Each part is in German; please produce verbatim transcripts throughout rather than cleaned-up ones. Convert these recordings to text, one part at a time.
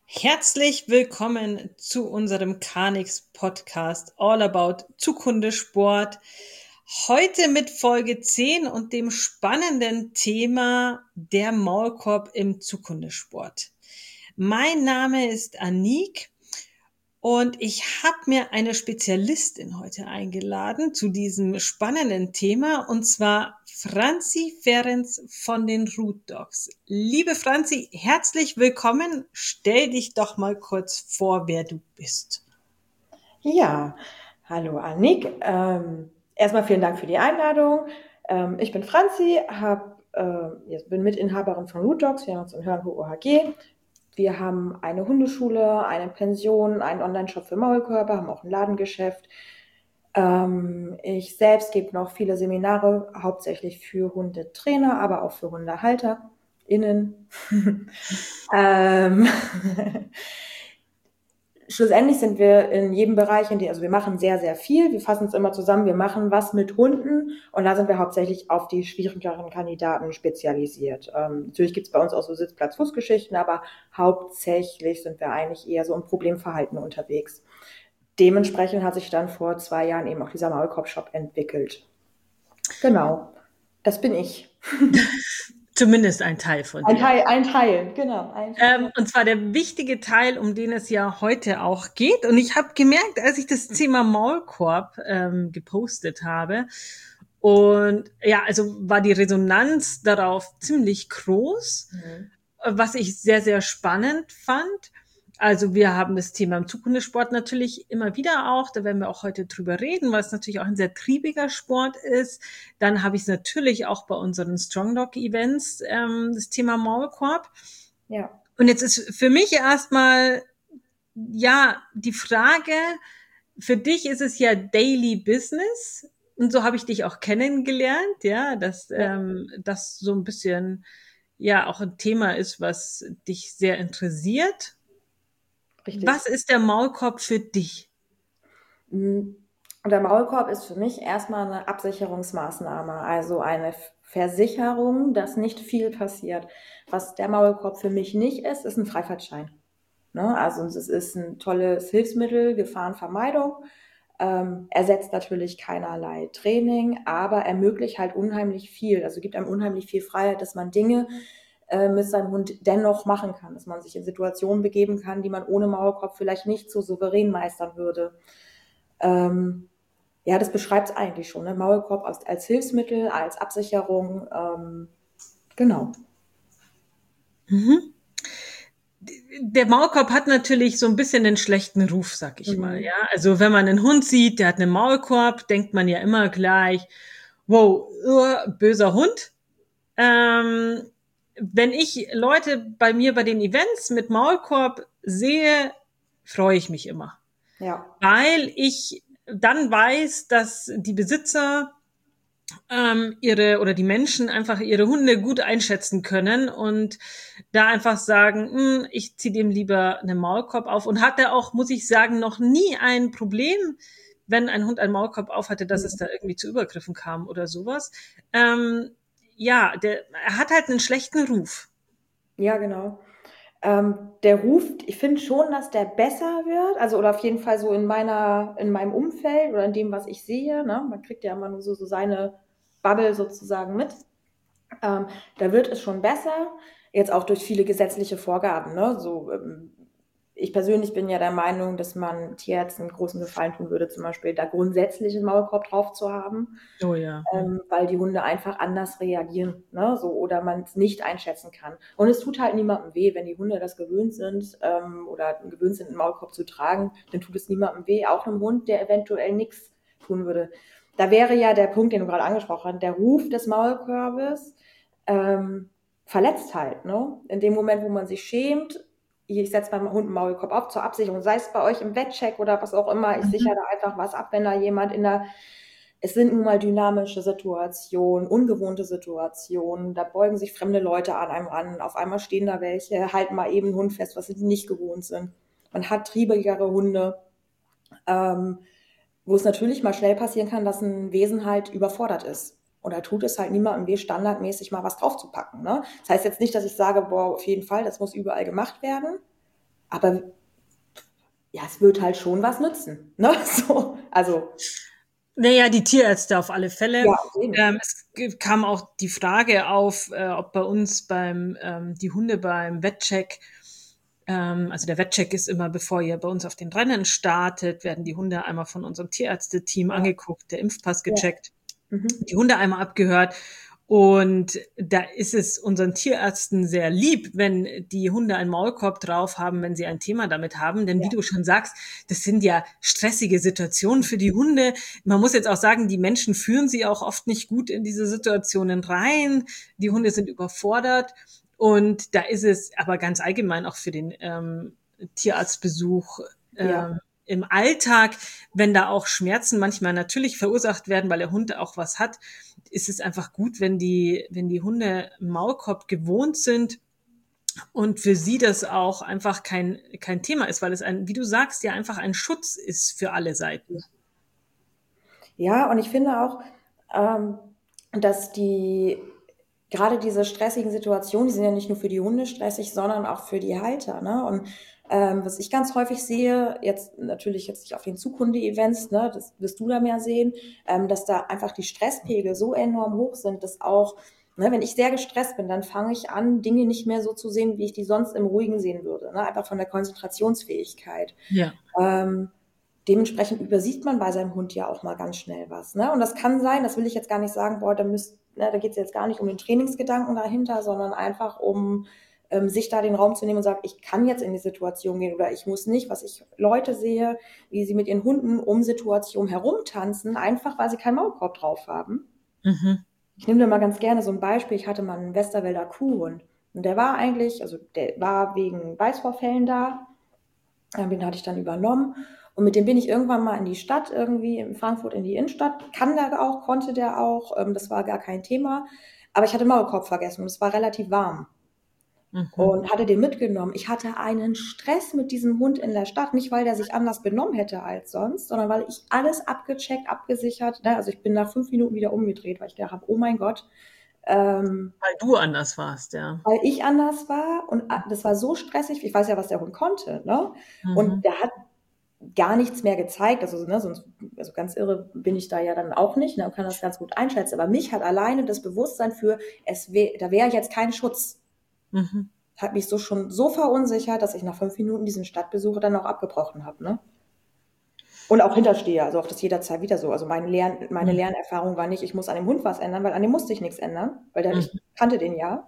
Herzlich willkommen zu unserem Canix Podcast All About Zukunftssport. Heute mit Folge zehn und dem spannenden Thema der Maulkorb im Zukunftssport. Mein Name ist Anik und ich habe mir eine Spezialistin heute eingeladen zu diesem spannenden Thema, und zwar Franzi Ferenc von den Root Dogs. Liebe Franzi, herzlich willkommen. Stell dich doch mal kurz vor, wer du bist. Ja, hallo Annik. Ähm, erstmal vielen Dank für die Einladung. Ähm, ich bin Franzi, hab, äh, bin Mitinhaberin von Root Dogs. Wir haben uns in Hörnhof O H G. Wir haben eine Hundeschule, eine Pension, einen Online-Shop für Maulkörper, haben auch ein Ladengeschäft. Ähm, ich selbst gebe noch viele Seminare, hauptsächlich für Hundetrainer, aber auch für HundehalterInnen. ähm, Schlussendlich sind wir in jedem Bereich, in dem, also wir machen sehr, sehr viel. Wir fassen es immer zusammen. Wir machen was mit Hunden, und da sind wir hauptsächlich auf die schwierigeren Kandidaten spezialisiert. Ähm, natürlich gibt es bei uns auch so Sitzplatz-Fußgeschichten, aber hauptsächlich sind wir eigentlich eher so im Problemverhalten unterwegs. Dementsprechend hat sich dann vor zwei Jahren eben auch dieser Maulkorb-Shop entwickelt. Genau, das bin ich. Zumindest ein Teil von Ein dir. Teil, ein Teil, genau. Ein Teil. Ähm, und zwar der wichtige Teil, um den es ja heute auch geht. Und ich habe gemerkt, als ich das Thema Maulkorb ähm, gepostet habe, und ja, also war die Resonanz darauf ziemlich groß, Mhm. was ich sehr, sehr spannend fand. Also wir haben das Thema im Zukunftssport natürlich immer wieder auch, da werden wir auch heute drüber reden, weil es natürlich auch ein sehr triebiger Sport ist. Dann habe ich es natürlich auch bei unseren Strong Dog Events, ähm, das Thema Maulkorb. Ja. Und jetzt ist für mich erstmal, ja, die Frage, für dich ist es ja Daily Business, und so habe ich dich auch kennengelernt, ja, dass Ja, ähm, das so ein bisschen ja auch ein Thema ist, was dich sehr interessiert. richtig. Was ist der Maulkorb für dich? Und der Maulkorb ist für mich erstmal eine Absicherungsmaßnahme, also eine Versicherung, dass nicht viel passiert. Was der Maulkorb für mich nicht ist, ist ein Freifahrtschein. Ne? Also es ist ein tolles Hilfsmittel, Gefahrenvermeidung, ähm, ersetzt natürlich keinerlei Training, aber ermöglicht halt unheimlich viel. Also gibt einem unheimlich viel Freiheit, dass man Dinge äh, mit seinem Hund dennoch machen kann, dass man sich in Situationen begeben kann, die man ohne Maulkorb vielleicht nicht so souverän meistern würde. Ähm, ja, das beschreibt es eigentlich schon. Ne? Maulkorb als, als Hilfsmittel, als Absicherung. Ähm, genau. Mhm. Der Maulkorb hat natürlich so ein bisschen den schlechten Ruf, sag ich mal, Mhm. ja. Also wenn man einen Hund sieht, der hat einen Maulkorb, denkt man ja immer gleich, wow, uh, böser Hund. Ähm, wenn ich Leute bei mir bei den Events mit Maulkorb sehe, freue ich mich immer, Ja. weil ich dann weiß, dass die Besitzer ähm, ihre oder die Menschen einfach ihre Hunde gut einschätzen können und da einfach sagen, hm, ich ziehe dem lieber einen Maulkorb auf, und hatte auch, muss ich sagen, noch nie ein Problem, wenn ein Hund einen Maulkorb auf hatte, dass es Mhm. da irgendwie zu Übergriffen kam oder sowas. Ähm, ja, der, er hat halt einen schlechten Ruf. Ja, genau. Ähm, der Ruf, ich finde schon, dass der besser wird, also oder auf jeden Fall so in meiner, in meinem Umfeld oder in dem, was ich sehe. Ne? Man kriegt ja immer nur so, so seine Bubble sozusagen mit. Ähm, da wird es schon besser, jetzt auch durch viele gesetzliche Vorgaben. Ne? So, ähm, ich persönlich bin ja der Meinung, dass man Tierärzten einen großen Gefallen tun würde, zum Beispiel da grundsätzlich einen Maulkorb drauf zu haben, Oh ja. Hm. ähm, weil die Hunde einfach anders reagieren, ne? So, oder man es nicht einschätzen kann. Und es tut halt niemandem weh, wenn die Hunde das gewöhnt sind ähm, oder gewöhnt sind, einen Maulkorb zu tragen, dann tut es niemandem weh, auch einem Hund, der eventuell nichts tun würde. Da wäre ja der Punkt, den du gerade angesprochen hast, der Ruf des Maulkorbes ähm, verletzt halt. Ne? In dem Moment, wo man sich schämt, ich setze beim Hund einen Maulkorb auf zur Absicherung, sei es bei euch im Wettcheck oder was auch immer, ich sichere da einfach was ab, wenn da jemand in der, es sind nun mal dynamische Situationen, ungewohnte Situationen, da beugen sich fremde Leute an einem an, auf einmal stehen da welche, halten mal eben einen Hund fest, was sie nicht gewohnt sind. Man hat triebigere Hunde, ähm, wo es natürlich mal schnell passieren kann, dass ein Wesen halt überfordert ist. Und da tut es halt niemandem weh, standardmäßig mal was draufzupacken. Ne? Das heißt jetzt nicht, dass ich sage, boah, auf jeden Fall, das muss überall gemacht werden. aber ja, es wird halt schon was nützen. Ne? So, also. Naja, die Tierärzte auf alle Fälle. Ja, auf jeden Fall. Ähm, es kam auch die Frage auf, äh, ob bei uns beim ähm, die Hunde beim Wettcheck, ähm, also der Wettcheck ist immer, bevor ihr bei uns auf den Rennen startet, werden die Hunde einmal von unserem Tierärzteteam Ja, angeguckt, der Impfpass ja. gecheckt, Mhm. die Hunde einmal abgehört. Und da ist es unseren Tierärzten sehr lieb, wenn die Hunde einen Maulkorb drauf haben, wenn sie ein Thema damit haben. Denn Ja. wie du schon sagst, das sind ja stressige Situationen für die Hunde. Man muss jetzt auch sagen, die Menschen führen sie auch oft nicht gut in diese Situationen rein. Die Hunde sind überfordert. Und da ist es aber ganz allgemein auch für den ähm, Tierarztbesuch Ja. ähm, im Alltag, wenn da auch Schmerzen manchmal natürlich verursacht werden, weil der Hund auch was hat, ist es einfach gut, wenn die, wenn die Hunde Maulkorb gewohnt sind und für sie das auch einfach kein, kein Thema ist, weil es ein, wie du sagst, ja einfach ein Schutz ist für alle Seiten. Ja, und ich finde auch, ähm, dass die gerade diese stressigen Situationen, die sind ja nicht nur für die Hunde stressig, sondern auch für die Halter. Ne? Und ähm, was ich ganz häufig sehe, jetzt natürlich jetzt nicht auf den Zukunde-Events, ne, das wirst du da mehr sehen, ähm, dass da einfach die Stresspegel so enorm hoch sind, dass auch, ne, wenn ich sehr gestresst bin, dann fange ich an, Dinge nicht mehr so zu sehen, wie ich die sonst im Ruhigen sehen würde. Ne? Einfach von der Konzentrationsfähigkeit. Ja. Ähm, Dementsprechend übersieht man bei seinem Hund ja auch mal ganz schnell was. Ne? Und das kann sein, das will ich jetzt gar nicht sagen, boah, da, müsst, ne, da geht es jetzt gar nicht um den Trainingsgedanken dahinter, sondern einfach um ähm, sich da den Raum zu nehmen und sagen, ich kann jetzt in die Situation gehen oder ich muss nicht, was ich Leute sehe, wie sie mit ihren Hunden um Situationen herumtanzen, einfach weil sie keinen Maulkorb drauf haben. Mhm. Ich nehme dir mal ganz gerne so ein Beispiel. Ich hatte mal einen Westerwälder Kuhhund. Und der war eigentlich, also der war wegen Weißvorfällen da. Den hatte ich dann übernommen. Und mit dem bin ich irgendwann mal in die Stadt, irgendwie in Frankfurt in die Innenstadt. Kann der auch, konnte der auch. Ähm, das war gar kein Thema. Aber ich hatte Maulkorb vergessen und es war relativ warm. Mhm. Und hatte den mitgenommen. Ich hatte einen Stress mit diesem Hund in der Stadt. Nicht, weil der sich anders benommen hätte als sonst, sondern weil ich alles abgecheckt, abgesichert. Ne? Also ich bin nach fünf Minuten wieder umgedreht, weil ich gedacht habe, oh mein Gott. Ähm, Weil du anders warst, ja. weil ich anders war und das war so stressig. Ich weiß ja, was der Hund konnte. Ne? Und Mhm. der hat gar nichts mehr gezeigt, also, ne, sonst, also ganz irre bin ich da ja dann auch nicht, ne, und kann das ganz gut einschätzen, aber mich hat alleine das Bewusstsein für, es wär, da wäre jetzt kein Schutz, Mhm. hat mich so schon so verunsichert, dass ich nach fünf Minuten diesen Stadtbesuch dann auch abgebrochen habe, ne? Und auch hinterstehe, also auch das jederzeit wieder so. Also meine, Lern, meine Mhm. Lernerfahrung war nicht, ich muss an dem Hund was ändern, weil an dem musste ich nichts ändern, weil der, ich Mhm. kannte den ja,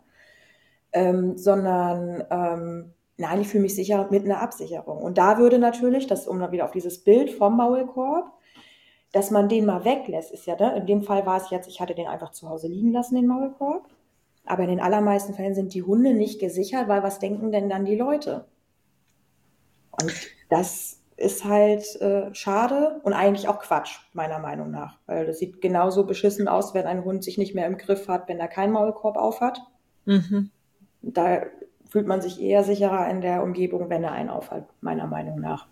ähm, sondern ähm, nein, ich fühle mich sicher mit einer Absicherung. Und da würde natürlich, das um dann wieder auf dieses Bild vom Maulkorb, dass man den mal weglässt, ist ja, ne? In dem Fall war es jetzt, ich hatte den einfach zu Hause liegen lassen, den Maulkorb. Aber in den allermeisten Fällen sind die Hunde nicht gesichert, weil was denken denn dann die Leute? Und das ist halt äh, schade und eigentlich auch Quatsch, meiner Meinung nach. Weil das sieht genauso beschissen aus, wenn ein Hund sich nicht mehr im Griff hat, wenn er keinen Maulkorb aufhat. Mhm. Da fühlt man sich eher sicherer in der Umgebung, wenn er einen aufhat, meiner Meinung nach.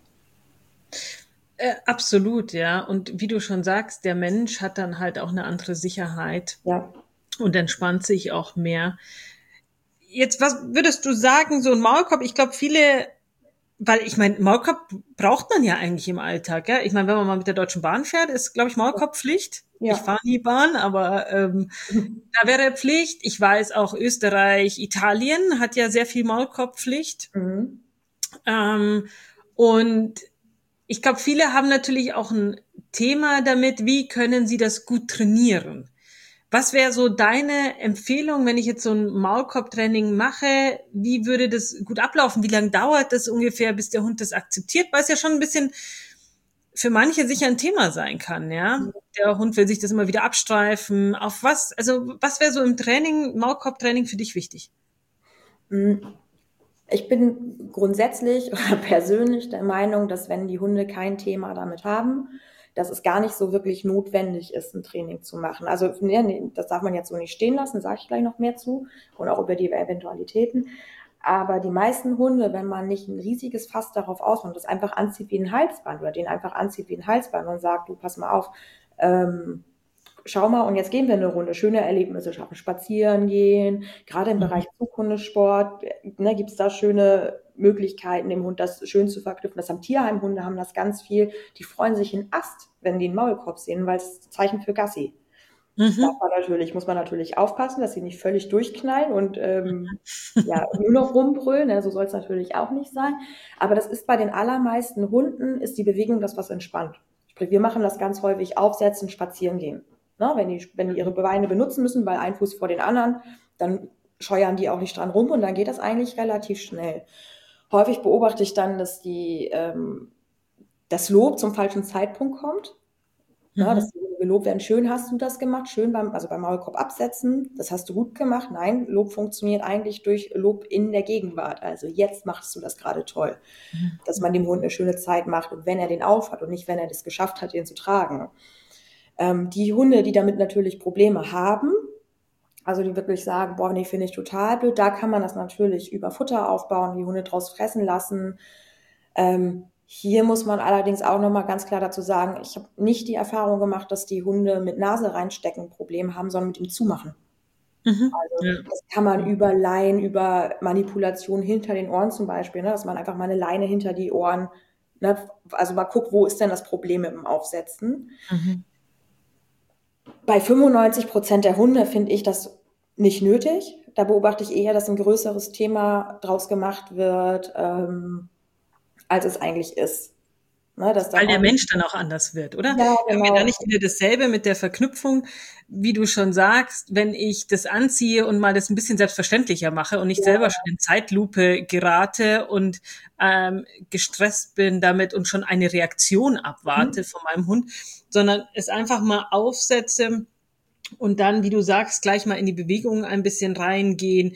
Äh, absolut, ja. Und wie du schon sagst, der Mensch hat dann halt auch eine andere Sicherheit Ja. und entspannt sich auch mehr. Jetzt, was würdest du sagen, so ein Maulkorb? Ich glaube, viele, weil ich meine, Maulkorb braucht man ja eigentlich im Alltag, ja. Ich meine, wenn man mal mit der Deutschen Bahn fährt, ist, glaube ich, Maulkorb Pflicht. Ich Ja. fahre nie Bahn, aber ähm, da wäre Pflicht. Ich weiß auch, Österreich, Italien hat ja sehr viel Maulkorbpflicht. Mhm. Ähm, und ich glaube, viele haben natürlich auch ein Thema damit, wie können sie das gut trainieren? Was wäre so deine Empfehlung, wenn ich jetzt so ein Maulkorbtraining mache? Wie würde das gut ablaufen? Wie lange dauert das ungefähr, bis der Hund das akzeptiert? Weil es ja schon ein bisschen für manche sicher ein Thema sein kann, ja? Der Hund will sich das immer wieder abstreifen. Auf was, also was wäre so im Training, Maulkorbtraining für dich wichtig? Ich bin grundsätzlich oder persönlich der Meinung, dass wenn die Hunde kein Thema damit haben, dass es gar nicht so wirklich notwendig ist, ein Training zu machen. Also nee, das darf man jetzt so nicht stehen lassen, sage ich gleich noch mehr zu und auch über die Eventualitäten. Aber die meisten Hunde, wenn man nicht ein riesiges Fass darauf ausmacht, das einfach anzieht wie ein Halsband oder den einfach anzieht wie ein Halsband und sagt, du pass mal auf, ähm, schau mal, und jetzt gehen wir eine Runde, schöne Erlebnisse schaffen, spazieren gehen, gerade im Mhm. Bereich Zukunftssport, ne, gibt es da schöne Möglichkeiten, dem Hund das schön zu verknüpfen. Das haben Tierheimhunde, haben das ganz viel. Die freuen sich in Ast, wenn die einen Maulkorb sehen, weil es ein Zeichen für Gassi. Mhm. Darf man natürlich, muss man natürlich aufpassen, dass sie nicht völlig durchknallen und ähm, ja, nur noch rumbrüllen. Ne? So soll es natürlich auch nicht sein. Aber das ist bei den allermeisten Hunden, ist die Bewegung das, was entspannt. Sprich, wir machen das ganz häufig aufsetzen, spazieren gehen. Ne? Wenn die, wenn die ihre Beine benutzen müssen, weil ein Fuß vor den anderen, dann scheuern die auch nicht dran rum und dann geht das eigentlich relativ schnell. Häufig beobachte ich dann, dass die, ähm, das Lob zum falschen Zeitpunkt kommt. Ja, dass die Hunde gelobt werden, schön hast du das gemacht, schön beim, also beim Maulkorb absetzen, das hast du gut gemacht. Nein, Lob funktioniert eigentlich durch Lob in der Gegenwart. Also jetzt machst du das gerade toll. Dass man dem Hund eine schöne Zeit macht und wenn er den aufhat und nicht, wenn er das geschafft hat, den zu tragen. Ähm, die Hunde, die damit natürlich Probleme haben, also die wirklich sagen, boah, nee, finde ich total blöd, da kann man das natürlich über Futter aufbauen, die Hunde draus fressen lassen. Ähm, Hier muss man allerdings auch nochmal ganz klar dazu sagen, ich habe nicht die Erfahrung gemacht, dass die Hunde mit Nase reinstecken ein Problem haben, sondern mit dem Zumachen. Mhm. Also Ja. das kann man über Leinen, über Manipulation hinter den Ohren zum Beispiel, ne, dass man einfach mal eine Leine hinter die Ohren, ne, also mal guckt, wo ist denn das Problem mit dem Aufsetzen. Mhm. Bei fünfundneunzig Prozent der Hunde finde ich das nicht nötig. Da beobachte ich eher, dass ein größeres Thema draus gemacht wird, ähm, als es eigentlich ist. Ne, dass da Weil der häufig, Mensch dann auch anders wird, oder? ja, Haben wir da genau. nicht wieder dasselbe mit der Verknüpfung, wie du schon sagst, wenn ich das anziehe und mal das ein bisschen selbstverständlicher mache und nicht Ja, selber schon in Zeitlupe gerate und ähm, gestresst bin damit und schon eine Reaktion abwarte mhm. von meinem Hund, sondern es einfach mal aufsetze und dann, wie du sagst, gleich mal in die Bewegung ein bisschen reingehen,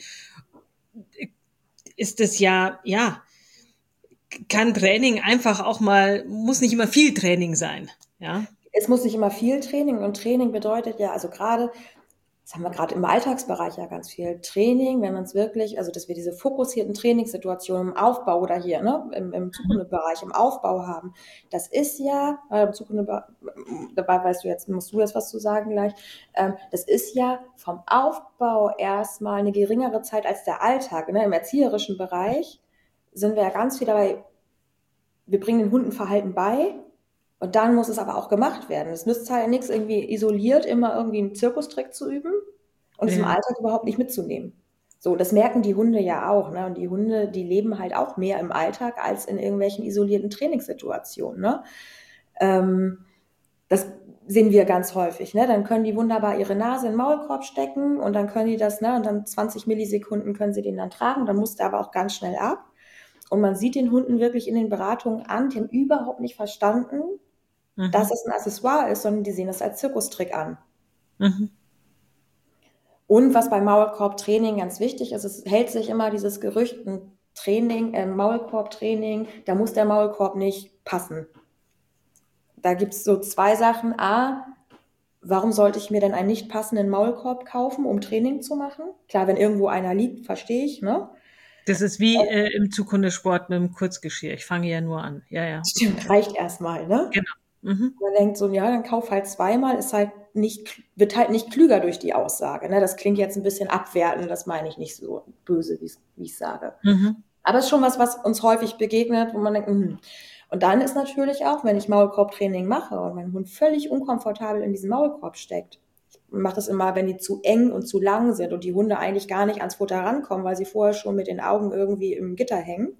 ist es ja, ja, kann Training einfach auch mal, muss nicht immer viel Training sein, ja. Es muss nicht immer viel Training und Training bedeutet ja, also gerade, das haben wir gerade im Alltagsbereich ja ganz viel Training, wenn man es wirklich, also dass wir diese fokussierten Trainingssituationen im Aufbau oder hier, ne, im, im Zukunftsbereich, im Aufbau haben. Das ist ja, äh, im Zukunftsbereich, dabei weißt du jetzt, musst du jetzt was zu sagen gleich, ähm, das ist ja vom Aufbau erstmal eine geringere Zeit als der Alltag. Ne? Im erzieherischen Bereich sind wir ja ganz viel dabei, wir bringen den Hunden Verhalten bei und dann muss es aber auch gemacht werden. Es nützt halt nichts, irgendwie isoliert immer irgendwie einen Zirkustrick zu üben und es im Ja. Alltag überhaupt nicht mitzunehmen. So, das merken die Hunde ja auch, ne? Und die Hunde, die leben halt auch mehr im Alltag als in irgendwelchen isolierten Trainingssituationen, ne? Ähm, das sehen wir ganz häufig, ne? Dann können die wunderbar ihre Nase in den Maulkorb stecken und dann können die das, ne? Und dann zwanzig Millisekunden können sie den dann tragen, dann muss der aber auch ganz schnell ab. Und man sieht den Hunden wirklich in den Beratungen an, die haben überhaupt nicht verstanden, dass Mhm. es ein Accessoire ist, sondern die sehen es als Zirkustrick an. Mhm. Und was beim Maulkorbtraining ganz wichtig ist, es hält sich immer dieses Gerücht, ein Training, äh, Maulkorbtraining, da muss der Maulkorb nicht passen. Da gibt es so zwei Sachen. A, warum sollte ich mir denn einen nicht passenden Maulkorb kaufen, um Training zu machen? Klar, wenn irgendwo einer liegt, verstehe ich, ne? Das ist wie äh, im Zukunftssport mit dem Kurzgeschirr. Ich fange ja nur an. Ja, ja. Stimmt, reicht erstmal, ne? Genau. Mhm. Man denkt so, ja, dann kauf halt zweimal, ist halt nicht, wird halt nicht klüger durch die Aussage. Ne? Das klingt jetzt ein bisschen abwertend, das meine ich nicht so böse, wie ich es sage. Mhm. Aber es ist schon was, was uns häufig begegnet, wo man denkt, hm. Und dann ist natürlich auch, wenn ich Maulkorbtraining mache und mein Hund völlig unkomfortabel in diesen Maulkorb steckt. Ich mache das immer, wenn die zu eng und zu lang sind und die Hunde eigentlich gar nicht ans Futter rankommen, weil sie vorher schon mit den Augen irgendwie im Gitter hängen.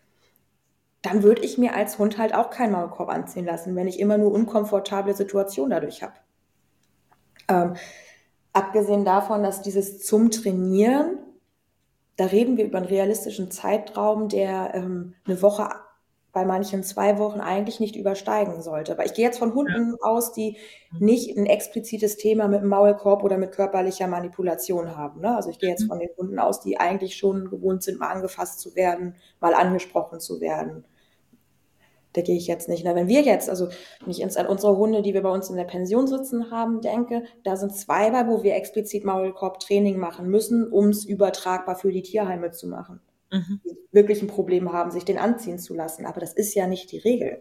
Dann würde ich mir als Hund halt auch keinen Maulkorb anziehen lassen, wenn ich immer nur unkomfortable Situationen dadurch habe. Ähm, abgesehen davon, dass dieses zum Trainieren, da reden wir über einen realistischen Zeitraum, der ähm, eine Woche, bei manchen zwei Wochen eigentlich nicht übersteigen sollte. Aber ich gehe jetzt von Ja. Hunden aus, die nicht ein explizites Thema mit dem Maulkorb oder mit körperlicher Manipulation haben. Ne? Also ich gehe jetzt von den Hunden aus, die eigentlich schon gewohnt sind, mal angefasst zu werden, mal angesprochen zu werden. Da gehe ich jetzt nicht. Na, wenn wir jetzt, also wenn ich an unsere Hunde, die wir bei uns in der Pension sitzen haben, denke, da sind zwei bei, wo wir explizit Maulkorb-Training machen müssen, um es übertragbar für die Tierheime zu machen. Mhm. Die wirklich ein Problem haben, sich den anziehen zu lassen. Aber das ist ja nicht die Regel.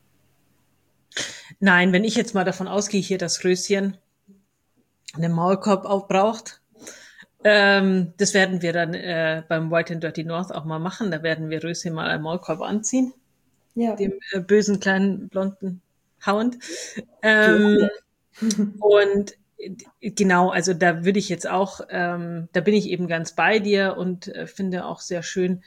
Nein, wenn ich jetzt mal davon ausgehe, hier das Röschen einen Maulkorb auch braucht Ähm, das werden wir dann äh, beim White and Dirty North auch mal machen. Da werden wir Röschen mal einen Maulkorb anziehen, Ja. dem äh, bösen kleinen blonden Hound. Ja. Ähm, und äh, genau, also da würde ich jetzt auch, ähm, da bin ich eben ganz bei dir und äh, finde auch sehr schön,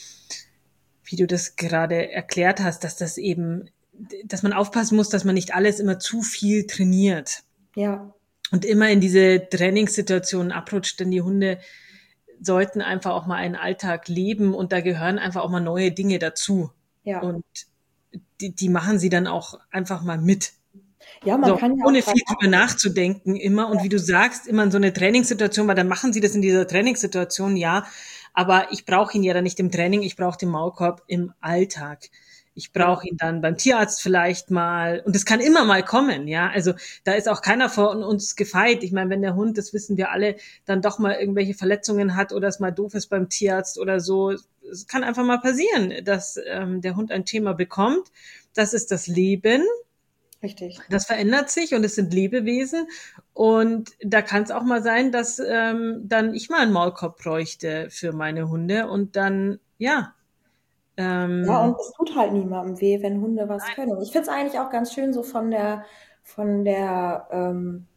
wie du das gerade erklärt hast, dass das eben, dass man aufpassen muss, dass man nicht alles immer zu viel trainiert Ja. und immer in diese Trainingssituationen abrutscht, denn die Hunde sollten einfach auch mal einen Alltag leben und da gehören einfach auch mal neue Dinge dazu. Ja. Und die, die machen sie dann auch einfach mal mit. Ja, man So, kann ja auch ohne dran viel drüber nachzudenken immer. Und Ja. wie du sagst, immer in so eine Trainingssituation, weil dann machen sie das in dieser Trainingssituation, ja. Aber ich brauche ihn ja dann nicht im Training, ich brauche den Maulkorb im Alltag. Ich Ja. brauche ihn dann beim Tierarzt vielleicht mal. Und das kann immer mal kommen, ja. Also da ist auch keiner von uns gefeit. Ich meine, wenn der Hund, das wissen wir alle, dann doch mal irgendwelche Verletzungen hat oder es mal doof ist beim Tierarzt oder so. Es kann einfach mal passieren, dass ähm, der Hund ein Thema bekommt. Das ist das Leben. Richtig. Das verändert sich und es sind Lebewesen. Und da kann es auch mal sein, dass ähm, dann ich mal einen Maulkorb bräuchte für meine Hunde. Und dann, ja. Ja, Ähm, und es tut halt niemandem weh, wenn Hunde was können. Und ich finde es eigentlich auch ganz schön so von der, von der ähm,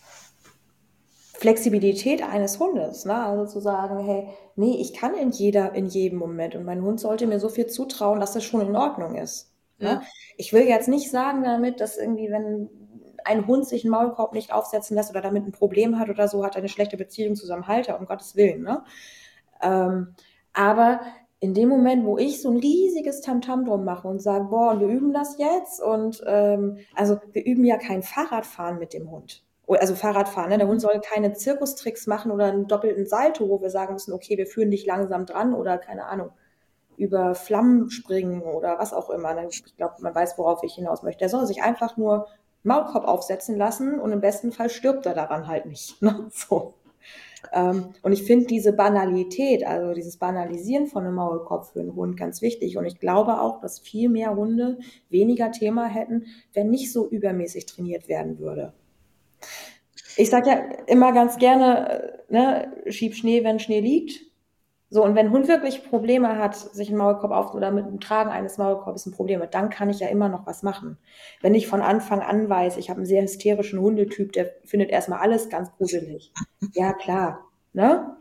Flexibilität eines Hundes, ne? Also zu sagen, hey, nee, ich kann in jeder, in jedem Moment und mein Hund sollte mir so viel zutrauen, dass das schon in Ordnung ist. Ne? ja. Ich will jetzt nicht sagen damit, dass irgendwie, wenn ein Hund sich einen Maulkorb nicht aufsetzen lässt oder damit ein Problem hat oder so, hat er eine schlechte Beziehung zu seinem Halter, um Gottes Willen. Ne? Ähm, aber in dem Moment, wo ich so ein riesiges Tamtam drum mache und sage, boah, und wir üben das jetzt und ähm, also wir üben ja kein Fahrradfahren mit dem Hund. Also Fahrradfahren, ne? Der Hund soll keine Zirkustricks machen oder einen doppelten Salto, wo wir sagen müssen, okay, wir führen dich langsam dran oder keine Ahnung, über Flammen springen oder was auch immer. Ich glaube, man weiß, worauf ich hinaus möchte. Der soll sich einfach nur Maulkorb aufsetzen lassen und im besten Fall stirbt er daran halt nicht. Ne? So. Ähm, und ich finde diese Banalität, also dieses Banalisieren von einem Maulkorb für einen Hund ganz wichtig. Und ich glaube auch, dass viel mehr Hunde weniger Thema hätten, wenn nicht so übermäßig trainiert werden würde. Ich sage ja immer ganz gerne, ne, schieb Schnee, wenn Schnee liegt. So, und wenn ein Hund wirklich Probleme hat, sich einen Maulkorb auf oder mit dem Tragen eines Maulkorbs ein Problem hat, dann kann ich ja immer noch was machen. Wenn ich von Anfang an weiß, ich habe einen sehr hysterischen Hundetyp, der findet erstmal alles ganz gruselig. Ja, klar. Ne?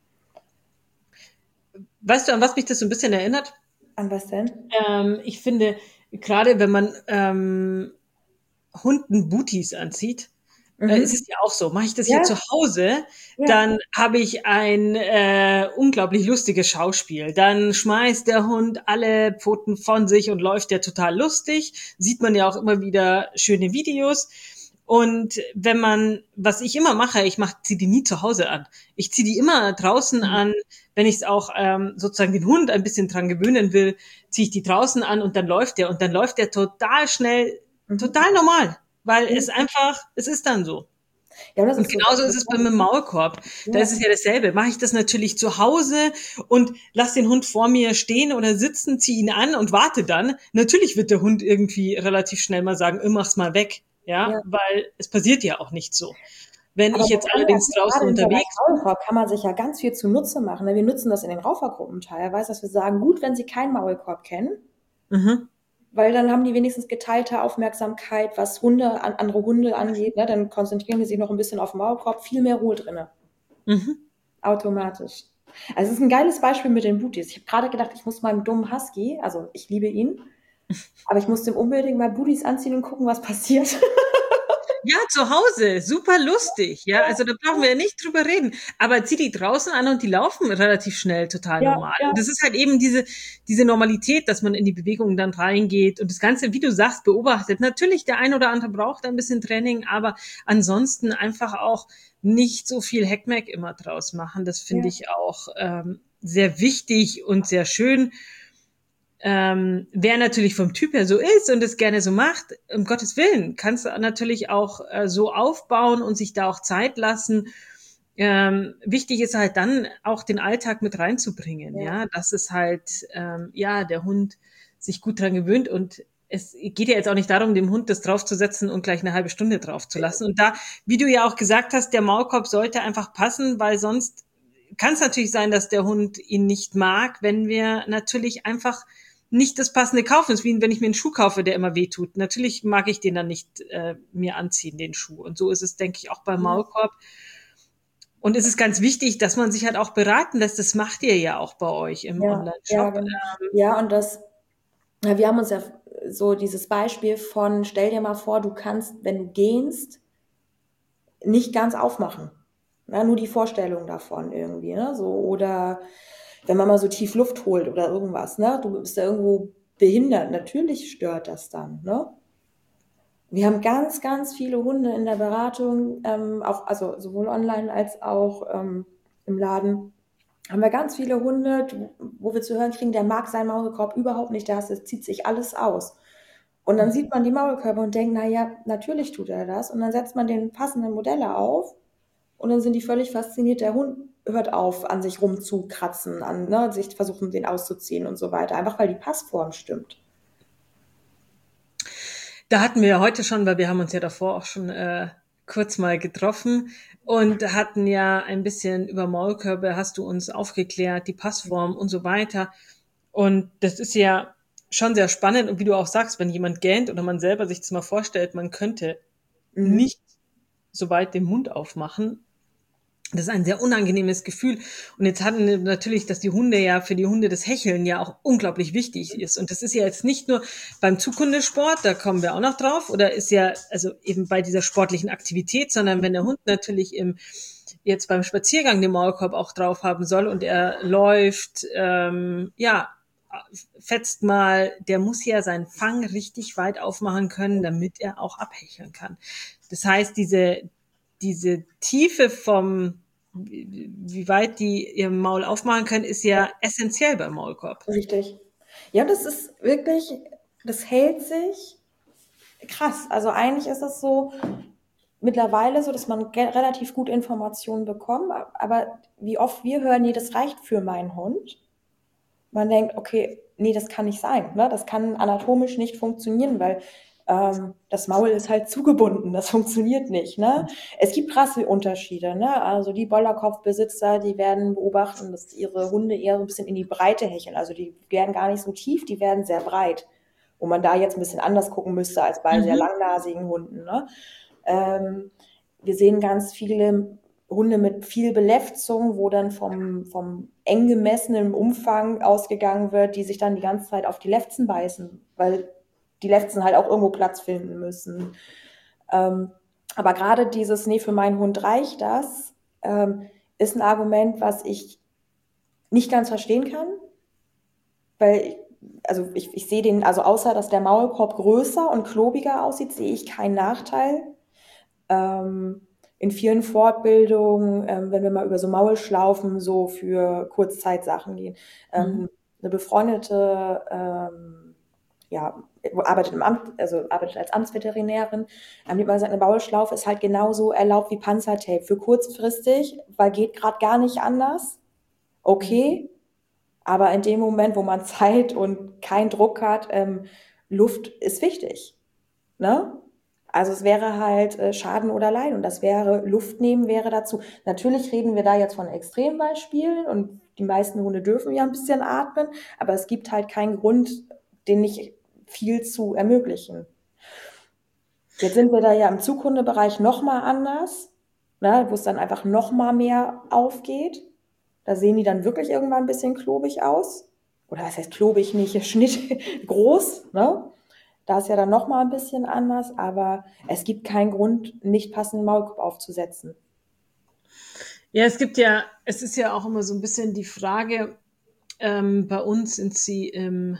Weißt du, an was mich das so ein bisschen erinnert? An was denn? Ähm, ich finde, gerade wenn man ähm, Hunden Booties anzieht, äh, ist Mhm. es ja auch so. Mache ich das hier Ja, zu Hause, ja. dann habe ich ein äh, unglaublich lustiges Schauspiel. Dann schmeißt der Hund alle Pfoten von sich und läuft ja total lustig. Sieht man ja auch immer wieder schöne Videos. Und wenn man, was ich immer mache, ich mache, ziehe die nie zu Hause an. Ich ziehe die immer draußen Mhm. an. Wenn ich es auch ähm, sozusagen den Hund ein bisschen dran gewöhnen will, ziehe ich die draußen an und dann läuft der. Und dann läuft der total schnell, Mhm. total normal. Weil Ja, es einfach, es ist dann so. ja, und das Und ist so das genauso ist es beim Besondere. Maulkorb. Da ist Ja, es ja dasselbe. Mache ich das natürlich zu Hause und lass den Hund vor mir stehen oder sitzen, ziehe ihn an und warte dann. Natürlich wird der Hund irgendwie relativ schnell mal sagen, ich mach's mal weg. Ja, ja. weil es passiert ja auch nicht so. Wenn Aber ich man jetzt kann ja, allerdings draußen gerade im Bereich unterwegs bin, Maulkorb kann man sich ja ganz viel zunutze machen. Ne? Wir nutzen das in den Raufergruppen teilweise, dass wir sagen, gut, wenn Sie keinen Maulkorb kennen, mhm, weil dann haben die wenigstens geteilte Aufmerksamkeit, was Hunde, an, andere Hunde angeht. Ne? Dann konzentrieren die sich noch ein bisschen auf den Maulkorb, viel mehr Ruhe drinne. mhm. Automatisch. Also es ist ein geiles Beispiel mit den Booties. Ich habe gerade gedacht, ich muss meinem dummen Husky, also ich liebe ihn, aber ich muss dem unbedingt mal Booties anziehen und gucken, was passiert. Ja, zu Hause, super lustig. Ja, also da brauchen wir ja nicht drüber reden. Aber zieh die draußen an und die laufen relativ schnell, total Ja, normal. ja, Und das ist halt eben diese, diese Normalität, dass man in die Bewegung dann reingeht und das Ganze, wie du sagst, beobachtet. Natürlich, der ein oder andere braucht ein bisschen Training, aber ansonsten einfach auch nicht so viel Heckmeck immer draus machen. Das finde ja. ich auch ähm, sehr wichtig und sehr schön. Ähm, wer natürlich vom Typ her so ist und es gerne so macht, um Gottes Willen, kannst du natürlich auch äh, so aufbauen und sich da auch Zeit lassen. Ähm, wichtig ist halt dann auch den Alltag mit reinzubringen, Ja. ja, dass es halt, ähm, ja, der Hund sich gut dran gewöhnt und es geht ja jetzt auch nicht darum, dem Hund das draufzusetzen und gleich eine halbe Stunde drauf zu lassen. Und da, wie du ja auch gesagt hast, der Maulkorb sollte einfach passen, weil sonst kann es natürlich sein, dass der Hund ihn nicht mag, wenn wir natürlich einfach nicht das Passende kaufen. Es ist wie wenn ich mir einen Schuh kaufe, der immer wehtut. Natürlich mag ich den dann nicht äh, mir anziehen, den Schuh. Und so ist es, denke ich, auch beim Maulkorb. Und es ist ganz wichtig, dass man sich halt auch beraten lässt. Das macht ihr ja auch bei euch im Ja, ja, Online-Shop. genau. Ja, und das, ja, wir haben uns ja so dieses Beispiel von, stell dir mal vor, du kannst, wenn du gehst, nicht ganz aufmachen. Ja, nur die Vorstellung davon irgendwie, ne? So, oder wenn man mal so tief Luft holt oder irgendwas, ne? Du bist da irgendwo behindert. Natürlich stört das dann, ne? Wir haben ganz, ganz viele Hunde in der Beratung, ähm, auch, also sowohl online als auch ähm, im Laden. Haben wir ganz viele Hunde, wo wir zu hören kriegen, der mag seinen Maulkorb überhaupt nicht, das zieht sich alles aus. Und dann sieht man die Maulkörbe und denkt, na ja, natürlich tut er das. Und dann setzt man den passenden Modelle auf und dann sind die völlig fasziniert. Der Hund hört auf, an sich rumzukratzen, an ne, sich versuchen, den auszuziehen und so weiter. Einfach weil die Passform stimmt. Da hatten wir ja heute schon, weil wir haben uns ja davor auch schon äh, kurz mal getroffen und hatten ja ein bisschen über Maulkörbe, hast du uns aufgeklärt, die Passform und so weiter. Und das ist ja schon sehr spannend. Und wie du auch sagst, wenn jemand gähnt oder man selber sich das mal vorstellt, man könnte Mhm. nicht so weit den Mund aufmachen. Das ist ein sehr unangenehmes Gefühl. Und jetzt hatten wir natürlich, dass die Hunde ja, für die Hunde das Hecheln ja auch unglaublich wichtig ist. Und das ist ja jetzt nicht nur beim Zughundesport, da kommen wir auch noch drauf, oder ist ja, also eben bei dieser sportlichen Aktivität, sondern wenn der Hund natürlich im, jetzt beim Spaziergang den Maulkorb auch drauf haben soll und er läuft, ähm, ja, fetzt mal, der muss ja seinen Fang richtig weit aufmachen können, damit er auch abhecheln kann. Das heißt, diese, diese Tiefe vom, wie wie weit die ihr Maul aufmachen können, ist ja essentiell beim Maulkorb. Richtig. Ja, das ist wirklich, das hält sich krass. Also eigentlich ist es so mittlerweile so, dass man ge- relativ gut Informationen bekommt, aber wie oft wir hören, nee, das reicht für meinen Hund. Man denkt, okay, nee, das kann nicht sein. Ne? Das kann anatomisch nicht funktionieren, weil ähm, das Maul ist halt zugebunden. Das funktioniert nicht. Ne? Es gibt krasse Unterschiede. Ne? Also die Bollerkopfbesitzer, die werden beobachten, dass ihre Hunde eher so ein bisschen in die Breite hecheln. Also die werden gar nicht so tief, die werden sehr breit. Wo man da jetzt ein bisschen anders gucken müsste als bei sehr Mhm. langnasigen Hunden. Ne? Ähm, wir sehen ganz viele Hunde mit viel Beläfzung, wo dann vom, vom eng gemessenen Umfang ausgegangen wird, die sich dann die ganze Zeit auf die Lefzen beißen, weil die Lefzen halt auch irgendwo Platz finden müssen. Ähm, aber gerade dieses, nee, für meinen Hund reicht das, ähm, ist ein Argument, was ich nicht ganz verstehen kann, weil ich, also ich, ich sehe den, also außer dass der Maulkorb größer und klobiger aussieht, sehe ich keinen Nachteil. Ähm, in vielen Fortbildungen, ähm, wenn wir mal über so Maulschlaufen so für Kurzzeitsachen gehen. Ähm, Mhm. eine befreundete, ähm, ja, arbeitet im Amt, also arbeitet als Amtsveterinärin, ähm, die hat mal gesagt, eine Maulschlaufe ist halt genauso erlaubt wie Panzertape. Für kurzfristig, weil geht gerade gar nicht anders. Okay, aber in dem Moment, wo man Zeit und keinen Druck hat, ähm, Luft ist wichtig. Ne? Also es wäre halt äh, Schaden oder Leid und das wäre, Luft nehmen wäre dazu. Natürlich reden wir da jetzt von Extrembeispielen und die meisten Hunde dürfen ja ein bisschen atmen, aber es gibt halt keinen Grund, den nicht viel zu ermöglichen. Jetzt sind wir da ja im Zughundebereich nochmal anders, ne, wo es dann einfach nochmal mehr aufgeht. Da sehen die dann wirklich irgendwann ein bisschen klobig aus. Oder was heißt klobig nicht, Schnitt groß, ne? Da ist ja dann nochmal ein bisschen anders, aber es gibt keinen Grund, nicht passenden Maulkorb aufzusetzen. Ja, es gibt ja, es ist ja auch immer so ein bisschen die Frage, ähm, bei uns sind sie im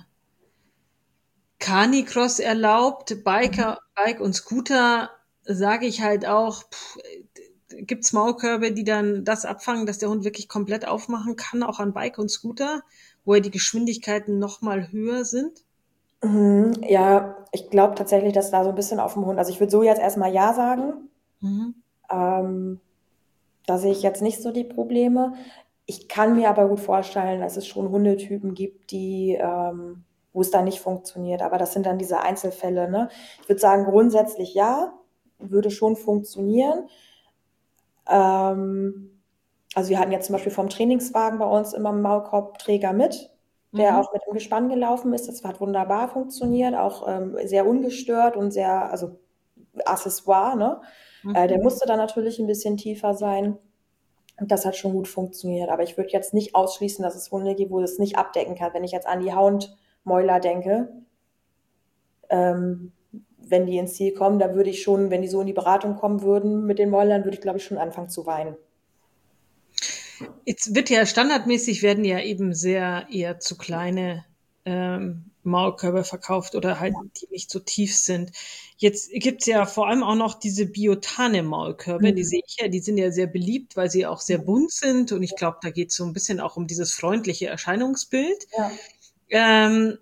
Canicross erlaubt, Biker, Bike und Scooter, sage ich halt auch, pff, gibt's Maulkörbe, die dann das abfangen, dass der Hund wirklich komplett aufmachen kann, auch an Bike und Scooter, wo ja die Geschwindigkeiten noch mal höher sind? Mhm, ja, ich glaube tatsächlich, dass da so ein bisschen auf dem Hund, also ich würde so jetzt erstmal ja sagen, Mhm. ähm, da sehe ich jetzt nicht so die Probleme. Ich kann mir aber gut vorstellen, dass es schon Hundetypen gibt, die, ähm, wo es dann nicht funktioniert. Aber das sind dann diese Einzelfälle. Ne? Ich würde sagen, grundsätzlich ja, würde schon funktionieren. Ähm, Also wir hatten jetzt zum Beispiel vom Trainingswagen bei uns immer einen Maulkorbträger mit, der Mhm. auch mit dem Gespann gelaufen ist. Das hat wunderbar funktioniert, auch ähm, sehr ungestört und sehr, also Accessoire, ne? Äh, der Mhm. musste dann natürlich ein bisschen tiefer sein. Und das hat schon gut funktioniert. Aber ich würde jetzt nicht ausschließen, dass es Hunde gibt, wo es nicht abdecken kann. Wenn ich jetzt an die Houndmäuler denke, ähm, wenn die ins Ziel kommen, da würde ich schon, wenn die so in die Beratung kommen würden mit den Mäulern, würde ich, glaube ich, schon anfangen zu weinen. Jetzt wird ja standardmäßig werden ja eben sehr eher zu kleine ähm, Maulkörbe verkauft oder halt, die nicht so tief sind. Jetzt gibt's ja vor allem auch noch diese Biotane-Maulkörbe, die Mhm. sehe ich ja, die sind ja sehr beliebt, weil sie auch sehr bunt sind und ich glaube, da geht's so ein bisschen auch um dieses freundliche Erscheinungsbild. Ja. Ähm,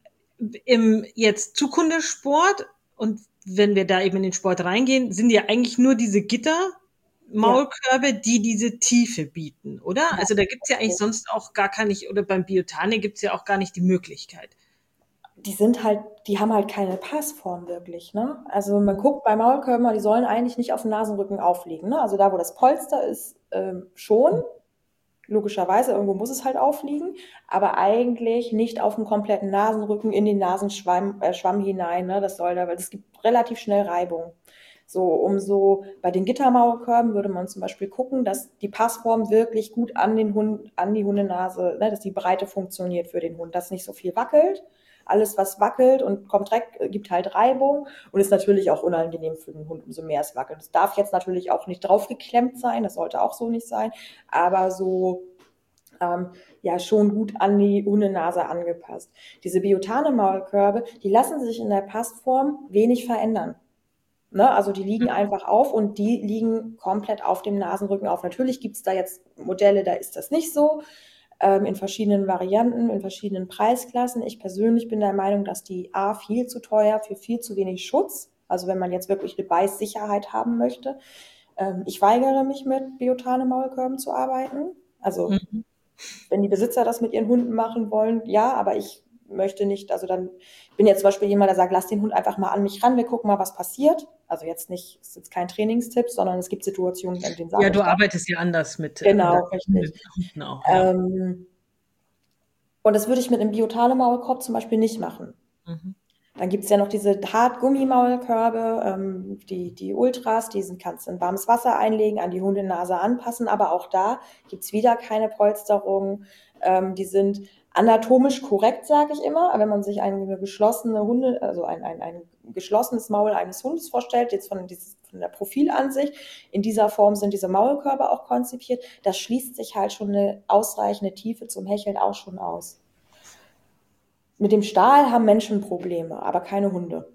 Im jetzt Zukunftssport und wenn wir da eben in den Sport reingehen, sind ja eigentlich nur diese Gitter Ja. Maulkörbe, die diese Tiefe bieten, oder? Ja. Also da gibt's ja eigentlich sonst auch gar keine, oder beim Biotane gibt's ja auch gar nicht die Möglichkeit. Die sind halt, die haben halt keine Passform wirklich, ne? Also man guckt bei Maulkörben, die sollen eigentlich nicht auf dem Nasenrücken aufliegen, ne? Also da, wo das Polster ist, ähm, schon. Logischerweise, irgendwo muss es halt aufliegen, aber eigentlich nicht auf dem kompletten Nasenrücken in den Nasenschwamm äh, Schwamm hinein, ne? Das soll da, weil es gibt relativ schnell Reibung. So, umso bei den Gittermaulkörben würde man zum Beispiel gucken, dass die Passform wirklich gut an den Hund, an die Hundenase, ne, dass die Breite funktioniert für den Hund, dass nicht so viel wackelt. Alles, was wackelt und kommt Dreck, äh, gibt halt Reibung und ist natürlich auch unangenehm für den Hund, umso mehr es wackelt. Es darf jetzt natürlich auch nicht draufgeklemmt sein, das sollte auch so nicht sein, aber so ähm, ja schon gut an die Hundenase angepasst. Diese Biotane-Maulkörbe, die lassen sich in der Passform wenig verändern. Ne? Also die liegen einfach auf und die liegen komplett auf dem Nasenrücken auf. Natürlich gibt es da jetzt Modelle, da ist das nicht so, ähm, in verschiedenen Varianten, in verschiedenen Preisklassen. Ich persönlich bin der Meinung, dass die A viel zu teuer für viel zu wenig Schutz, also wenn man jetzt wirklich eine Beißsicherheit haben möchte. Ähm, ich weigere mich mit Biotane-Maulkörben zu arbeiten. Also Mhm. wenn die Besitzer das mit ihren Hunden machen wollen, ja, aber ich möchte nicht, also dann ich bin jetzt zum Beispiel jemand, der sagt, lass den Hund einfach mal an mich ran, wir gucken mal, was passiert. Also jetzt nicht, ist jetzt kein Trainingstipp, sondern es gibt Situationen, in denen Ja, sage du ich das. arbeitest ja anders mit äh, Genau, anderen richtig. Hunden auch, ja. Ähm, und das würde ich mit einem Biotane-Maulkorb zum Beispiel nicht machen. Mhm. Dann gibt's ja noch diese Hartgummimaulkörbe, ähm, die, die Ultras, die sind, kannst du in warmes Wasser einlegen, an die Hundenase anpassen, aber auch da gibt's wieder keine Polsterung. Ähm, die sind anatomisch korrekt, sage ich immer. Wenn man sich eine geschlossene Hunde, also ein, ein, ein geschlossenes Maul eines Hundes vorstellt, jetzt von, dieses, von der Profilansicht, in dieser Form sind diese Maulkörbe auch konzipiert. Das schließt sich halt schon eine ausreichende Tiefe zum Hecheln auch schon aus. Mit dem Stahl haben Menschen Probleme, aber keine Hunde.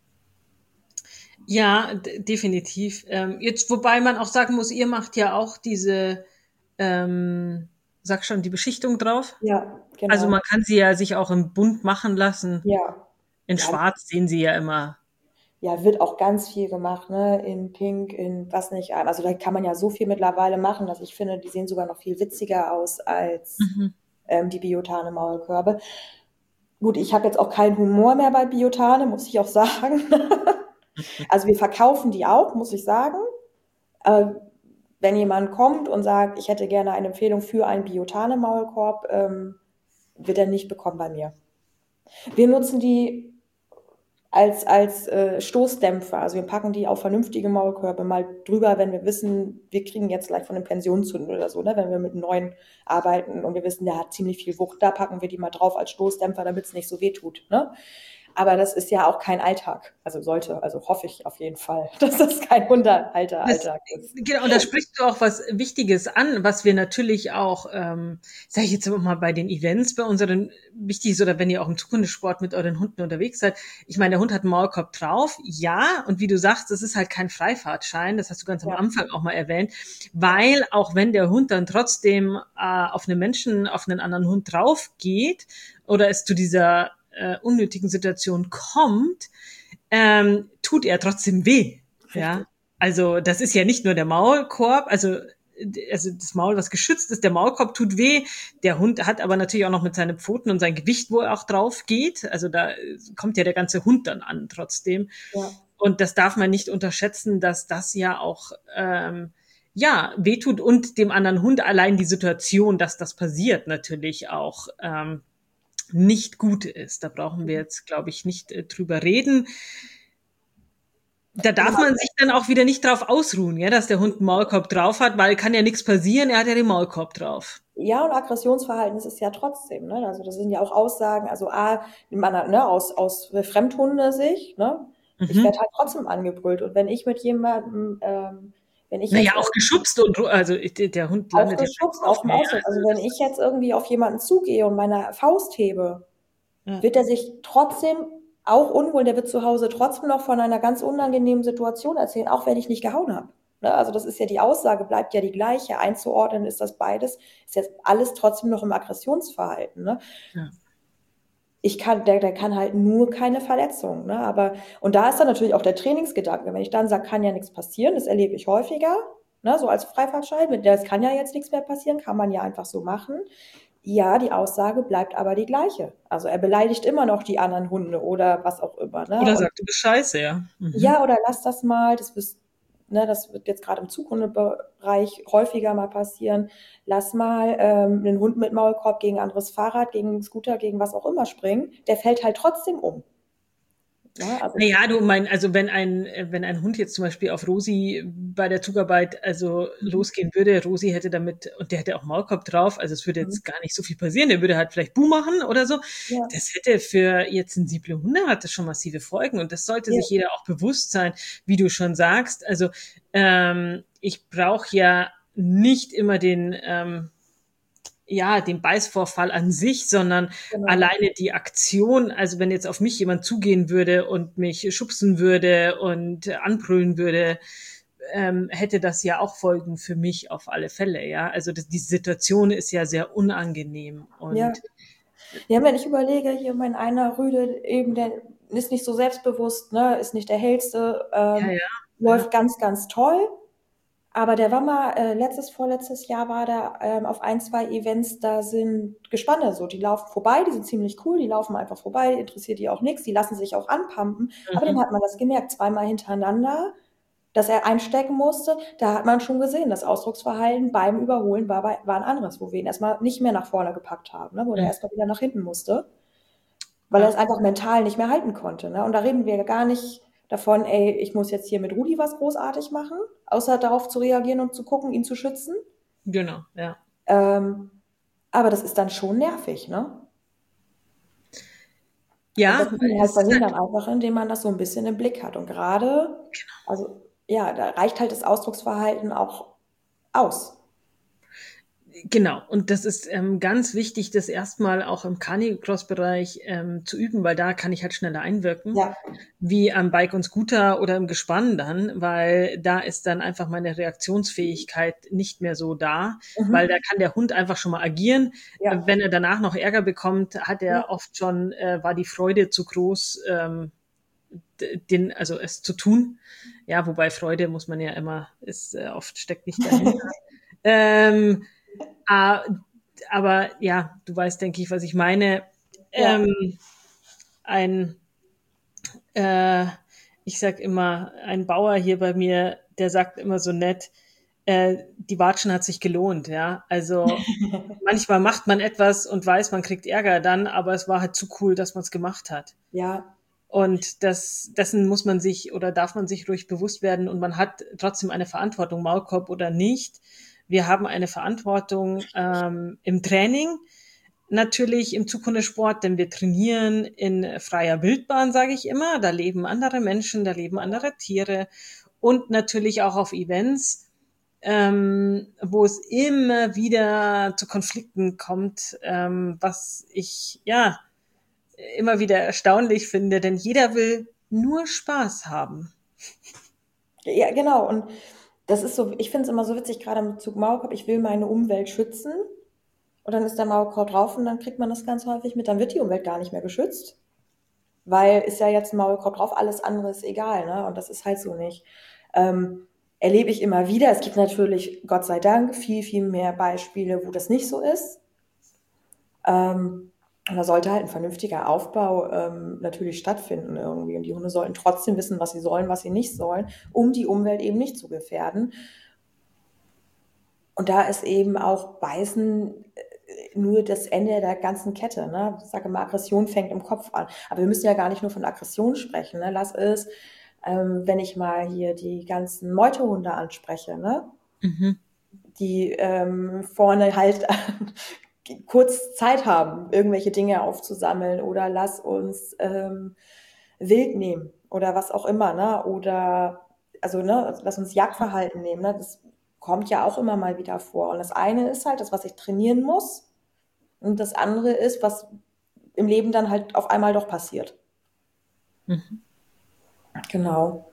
Ja, d- definitiv. Ähm, jetzt, wobei man auch sagen muss, ihr macht ja auch diese, ähm, sag schon, die Beschichtung drauf. Ja, Also genau. man kann sie ja sich auch in bunt machen lassen. Ja. In Ja, Schwarz sehen sie ja immer. ja, wird auch ganz viel gemacht, ne? In Pink, in was nicht. Also da kann man ja so viel mittlerweile machen, dass ich finde, die sehen sogar noch viel witziger aus als Mhm. ähm, die Biotane-Maulkörbe. Gut, ich habe jetzt auch keinen Humor mehr bei Biotane, muss ich auch sagen. Also wir verkaufen die auch, muss ich sagen. Aber wenn jemand kommt und sagt, ich hätte gerne eine Empfehlung für einen Biotane-Maulkorb, ähm, wird er nicht bekommen bei mir. Wir nutzen die als, als äh, Stoßdämpfer. Also wir packen die auf vernünftige Maulkörbe mal drüber, wenn wir wissen, wir kriegen jetzt gleich von einem Pensionshund oder so, ne? Wenn wir mit einem neuen arbeiten und wir wissen, der hat ziemlich viel Wucht, da packen wir die mal drauf als Stoßdämpfer, damit es nicht so weh tut. Ne? Aber das ist ja auch kein Alltag. Also sollte, also hoffe ich auf jeden Fall, dass das kein Das, Hundehalter-Alltag ist. genau, und da sprichst du auch was Wichtiges an, was wir natürlich auch, ähm, sage ich jetzt mal bei den Events bei unseren wichtig ist oder wenn ihr auch im Zukunftssport mit euren Hunden unterwegs seid. Ich meine, der Hund hat einen Maulkorb drauf, ja, und wie du sagst, das ist halt kein Freifahrtschein, das hast du ganz am Ja, Anfang auch mal erwähnt, weil auch wenn der Hund dann trotzdem äh, auf einen Menschen, auf einen anderen Hund drauf geht oder es zu dieser äh, unnötigen Situation kommt, ähm, tut er trotzdem weh. Ja, richtig. also das ist ja nicht nur der Maulkorb, also also das Maul, was geschützt ist, der Maulkorb tut weh. Der Hund hat aber natürlich auch noch mit seinen Pfoten und sein Gewicht, wo er auch drauf geht. Also da kommt ja der ganze Hund dann an trotzdem. Ja, Und das darf man nicht unterschätzen, dass das ja auch ähm, ja, wehtut und dem anderen Hund allein die Situation, dass das passiert, natürlich auch ähm, nicht gut ist. Da brauchen wir jetzt, glaube ich, nicht äh, drüber reden. Da darf Genau. man sich dann auch wieder nicht drauf ausruhen, ja, dass der Hund einen Maulkorb drauf hat, weil kann ja nichts passieren, er hat ja den Maulkorb drauf. Ja, und Aggressionsverhalten ist es ja trotzdem, ne? Also das sind ja auch Aussagen, also A, man, ne, aus, aus Fremdhundesicht, ne? Ich Mhm. werde halt trotzdem angebrüllt. Und wenn ich mit jemandem, ähm, wenn ich Naja, jetzt auch geschubst und also der Hund auch landet ja geschubst, auf auf dem mir, ja. Ausdruck, also wenn ich jetzt irgendwie auf jemanden zugehe und meine Faust hebe, Ja. wird er sich trotzdem auch unwohl, der wird zu Hause trotzdem noch von einer ganz unangenehmen Situation erzählen, auch wenn ich nicht gehauen habe. Ne? Also das ist ja die Aussage, bleibt ja die gleiche. Einzuordnen ist das beides, ist jetzt alles trotzdem noch im Aggressionsverhalten. Ne? Ja. Ich kann, der, der kann halt nur keine Verletzung. Ne? Aber, und da ist dann natürlich auch der Trainingsgedanke. Wenn ich dann sage, kann ja nichts passieren, das erlebe ich häufiger, ne? So als Freifahrtschein, mit der es kann ja jetzt nichts mehr passieren, kann man ja einfach so machen. Ja, die Aussage bleibt aber die gleiche. Also er beleidigt immer noch die anderen Hunde oder was auch immer. Ne? Oder Und sagt, du bist scheiße, ja. Mhm. ja, oder lass das mal, das, bist, ne, das wird jetzt gerade im Zughundebereich häufiger mal passieren. Lass mal ähm, einen Hund mit Maulkorb gegen ein anderes Fahrrad, gegen einen Scooter, gegen was auch immer springen. Der fällt halt trotzdem um. Ne? Also, Naja, du mein, also wenn ein, wenn ein Hund jetzt zum Beispiel auf Rosi bei der Zugarbeit also losgehen würde, Rosi hätte damit, und der hätte auch Maulkorb drauf, also es würde jetzt gar nicht so viel passieren, der würde halt vielleicht Bu machen oder so. ja, Das hätte für jetzt sensible Hunde hat das schon massive Folgen und das sollte ja, sich jeder auch bewusst sein, wie du schon sagst. Also ähm, ich brauche ja nicht immer den ähm, ja, den Beißvorfall an sich, sondern genau. alleine die Aktion, also wenn jetzt auf mich jemand zugehen würde und mich schubsen würde und anbrüllen würde, ähm, hätte das ja auch Folgen für mich auf alle Fälle, ja. Also das, die Situation ist ja sehr unangenehm Ja. und Ja, wenn ich überlege, hier mein einer Rüde, eben, der ist nicht so selbstbewusst, ne, ist nicht der hellste, ja, ähm, ja, ja. läuft ganz, ganz toll. Aber der war mal, äh, letztes, vorletztes Jahr war der ähm, auf ein, zwei Events, da sind Gespanne so, die laufen vorbei, die sind ziemlich cool, die laufen einfach vorbei, interessiert die auch nichts, die lassen sich auch anpumpen. Aber dem Mhm. hat man das gemerkt, zweimal hintereinander, dass er einstecken musste. Da hat man schon gesehen, das Ausdrucksverhalten beim Überholen war, bei, war ein anderes, wo wir ihn erstmal nicht mehr nach vorne gepackt haben, ne, wo der Mhm. erstmal wieder nach hinten musste, weil er es Ja, einfach mental nicht mehr halten konnte. Ne? Und da reden wir gar nicht davon, ey, ich muss jetzt hier mit Rudi was großartig machen, außer darauf zu reagieren und zu gucken, ihn zu schützen. genau, ja. Ähm, aber das ist dann schon nervig, ne? Und das Ja, kann man halt es ist verhindern, einfach indem man das so ein bisschen im Blick hat. Und gerade, also ja, da reicht halt das Ausdrucksverhalten auch aus. genau, und das ist ähm, ganz wichtig, das erstmal auch im Canicross-Bereich ähm, zu üben, weil da kann ich halt schneller einwirken, Ja, wie am Bike und Scooter oder im Gespann dann, weil da ist dann einfach meine Reaktionsfähigkeit nicht mehr so da, weil da mhm. kann der Hund einfach schon mal agieren. Äh, Ja, Wenn er danach noch Ärger bekommt, hat ja, er oft schon, äh, war die Freude zu groß, ähm, d- den, also es zu tun. Ja, wobei Freude muss man ja immer, ist äh, oft steckt nicht dahinter. Ähm, Ah, aber ja, du weißt, denke ich, was ich meine. ja, Ähm, ein, äh, ich sag immer, ein Bauer hier bei mir, der sagt immer so nett, äh, die Watschen hat sich gelohnt, ja. Also manchmal macht man etwas und weiß, man kriegt Ärger dann, aber es war halt zu cool, dass man es gemacht hat. ja, Und das, dessen muss man sich oder darf man sich ruhig bewusst werden und man hat trotzdem eine Verantwortung, Maulkorb oder nicht. Wir haben eine Verantwortung ähm, im Training, natürlich im Zukunftssport, denn wir trainieren in freier Wildbahn, sage ich immer. Da leben andere Menschen, da leben andere Tiere und natürlich auch auf Events, ähm, wo es immer wieder zu Konflikten kommt, ähm, was ich ja immer wieder erstaunlich finde, denn jeder will nur Spaß haben. ja, genau. Und das ist so, ich finde es immer so witzig, gerade im Bezug Maulkorb, ich will meine Umwelt schützen. Und dann ist der Maulkorb drauf und dann kriegt man das ganz häufig mit. Dann wird die Umwelt gar nicht mehr geschützt, weil ist ja jetzt ein Maulkorb drauf, alles andere ist egal, ne? Und das ist halt so nicht. Ähm, erlebe ich immer wieder. Es gibt natürlich, Gott sei Dank, viel, viel mehr Beispiele, wo das nicht so ist. Ähm, und da sollte halt ein vernünftiger Aufbau ähm, natürlich stattfinden irgendwie. Und die Hunde sollten trotzdem wissen, was sie sollen, was sie nicht sollen, um die Umwelt eben nicht zu gefährden. Und da ist eben auch Beißen äh, nur das Ende der ganzen Kette. Ne? Ich sage immer, Aggression fängt im Kopf an. Aber wir müssen ja gar nicht nur von Aggression sprechen. Ne? Lass es, ähm, wenn ich mal hier die ganzen Meutehunde anspreche, ne? Mhm. Die ähm, vorne halt kurz Zeit haben, irgendwelche Dinge aufzusammeln oder lass uns ähm, Wild nehmen oder was auch immer, ne? Oder also ne, lass uns Jagdverhalten nehmen, ne? Das kommt ja auch immer mal wieder vor. Und das eine ist halt das, was ich trainieren muss, und das andere ist, was im Leben dann halt auf einmal doch passiert. Mhm. Genau.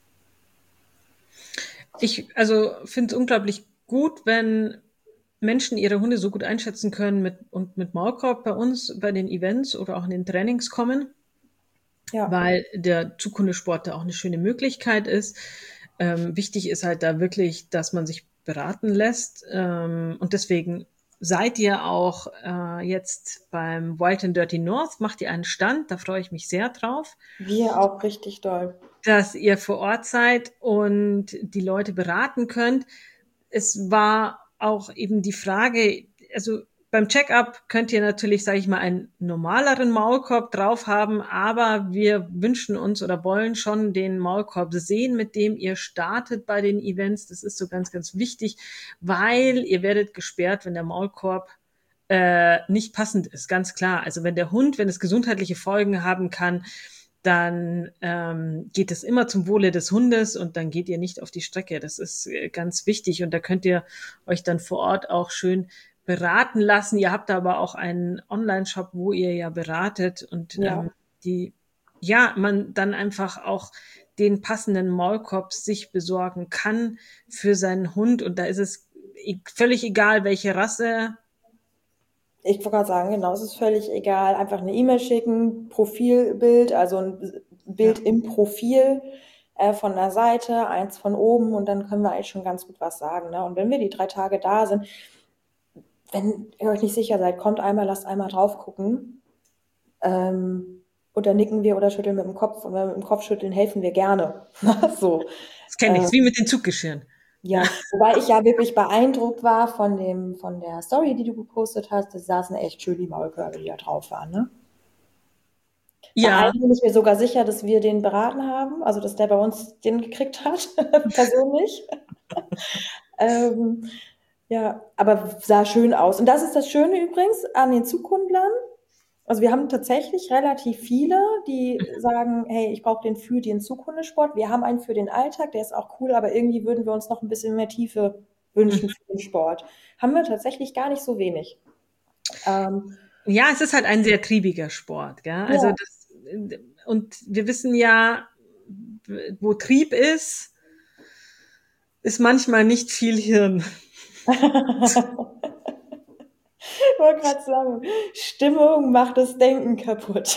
Ich also finde es unglaublich gut, wenn Menschen ihre Hunde so gut einschätzen können mit, und mit Maulkorb bei uns bei den Events oder auch in den Trainings kommen, Ja. weil der Zukunftssport da auch eine schöne Möglichkeit ist. Ähm, wichtig ist halt da wirklich, dass man sich beraten lässt. Ähm, und deswegen seid ihr auch äh, jetzt beim White and Dirty North, macht ihr einen Stand, da freue ich mich sehr drauf, Wir auch richtig doll. dass ihr vor Ort seid und die Leute beraten könnt. Es war auch eben die Frage, also beim Check-up könnt ihr natürlich, sage ich mal, einen normaleren Maulkorb drauf haben, aber wir wünschen uns oder wollen schon den Maulkorb sehen, mit dem ihr startet bei den Events. Das ist so ganz, ganz wichtig, weil ihr werdet gesperrt, wenn der Maulkorb äh, nicht passend ist, ganz klar. Also wenn der Hund, wenn es gesundheitliche Folgen haben kann, dann ähm, geht es immer zum Wohle des Hundes und dann geht ihr nicht auf die Strecke. Das ist äh, ganz wichtig und da könnt ihr euch dann vor Ort auch schön beraten lassen. Ihr habt aber auch einen Online-Shop, wo ihr ja beratet und Ja. ähm, die, ja, man dann einfach auch den passenden Maulkorb sich besorgen kann für seinen Hund und da ist es e- völlig egal, welche Rasse. Ich wollte gerade sagen, genau, es ist völlig egal. Einfach eine E-Mail schicken, Profilbild, also ein Ja. Bild im Profil äh, von der Seite, eins von oben, und dann können wir eigentlich schon ganz gut was sagen. Ne? Und wenn wir die drei Tage da sind, wenn ihr euch nicht sicher seid, kommt einmal, lasst einmal drauf gucken. Ähm, und dann nicken wir oder schütteln mit dem Kopf. Und wenn wir mit dem Kopf schütteln, helfen wir gerne. so. Das kenne ich, Ähm, wie mit den Zuggeschirren. Ja. ja, wobei ich ja wirklich beeindruckt war von dem, von der Story, die du gepostet hast. Das saßen echt schön die Maulkörbe, die da drauf waren, ne? Bei Ja, einem bin ich mir sogar sicher, dass wir den beraten haben, also dass der bei uns den gekriegt hat, persönlich. Ähm, ja, aber sah schön aus. Und das ist das Schöne übrigens an den Zughundlern. Also wir haben tatsächlich relativ viele, die sagen, hey, ich brauche den für den Zughundesport. Wir haben einen für den Alltag, der ist auch cool, aber irgendwie würden wir uns noch ein bisschen mehr Tiefe wünschen für den Sport. Haben wir tatsächlich gar nicht so wenig. Ähm, ja, es ist halt ein sehr triebiger Sport, gell? Also ja. das, und wir wissen ja, wo Trieb ist, ist manchmal nicht viel Hirn. Ich wollte gerade sagen, Stimmung macht das Denken kaputt.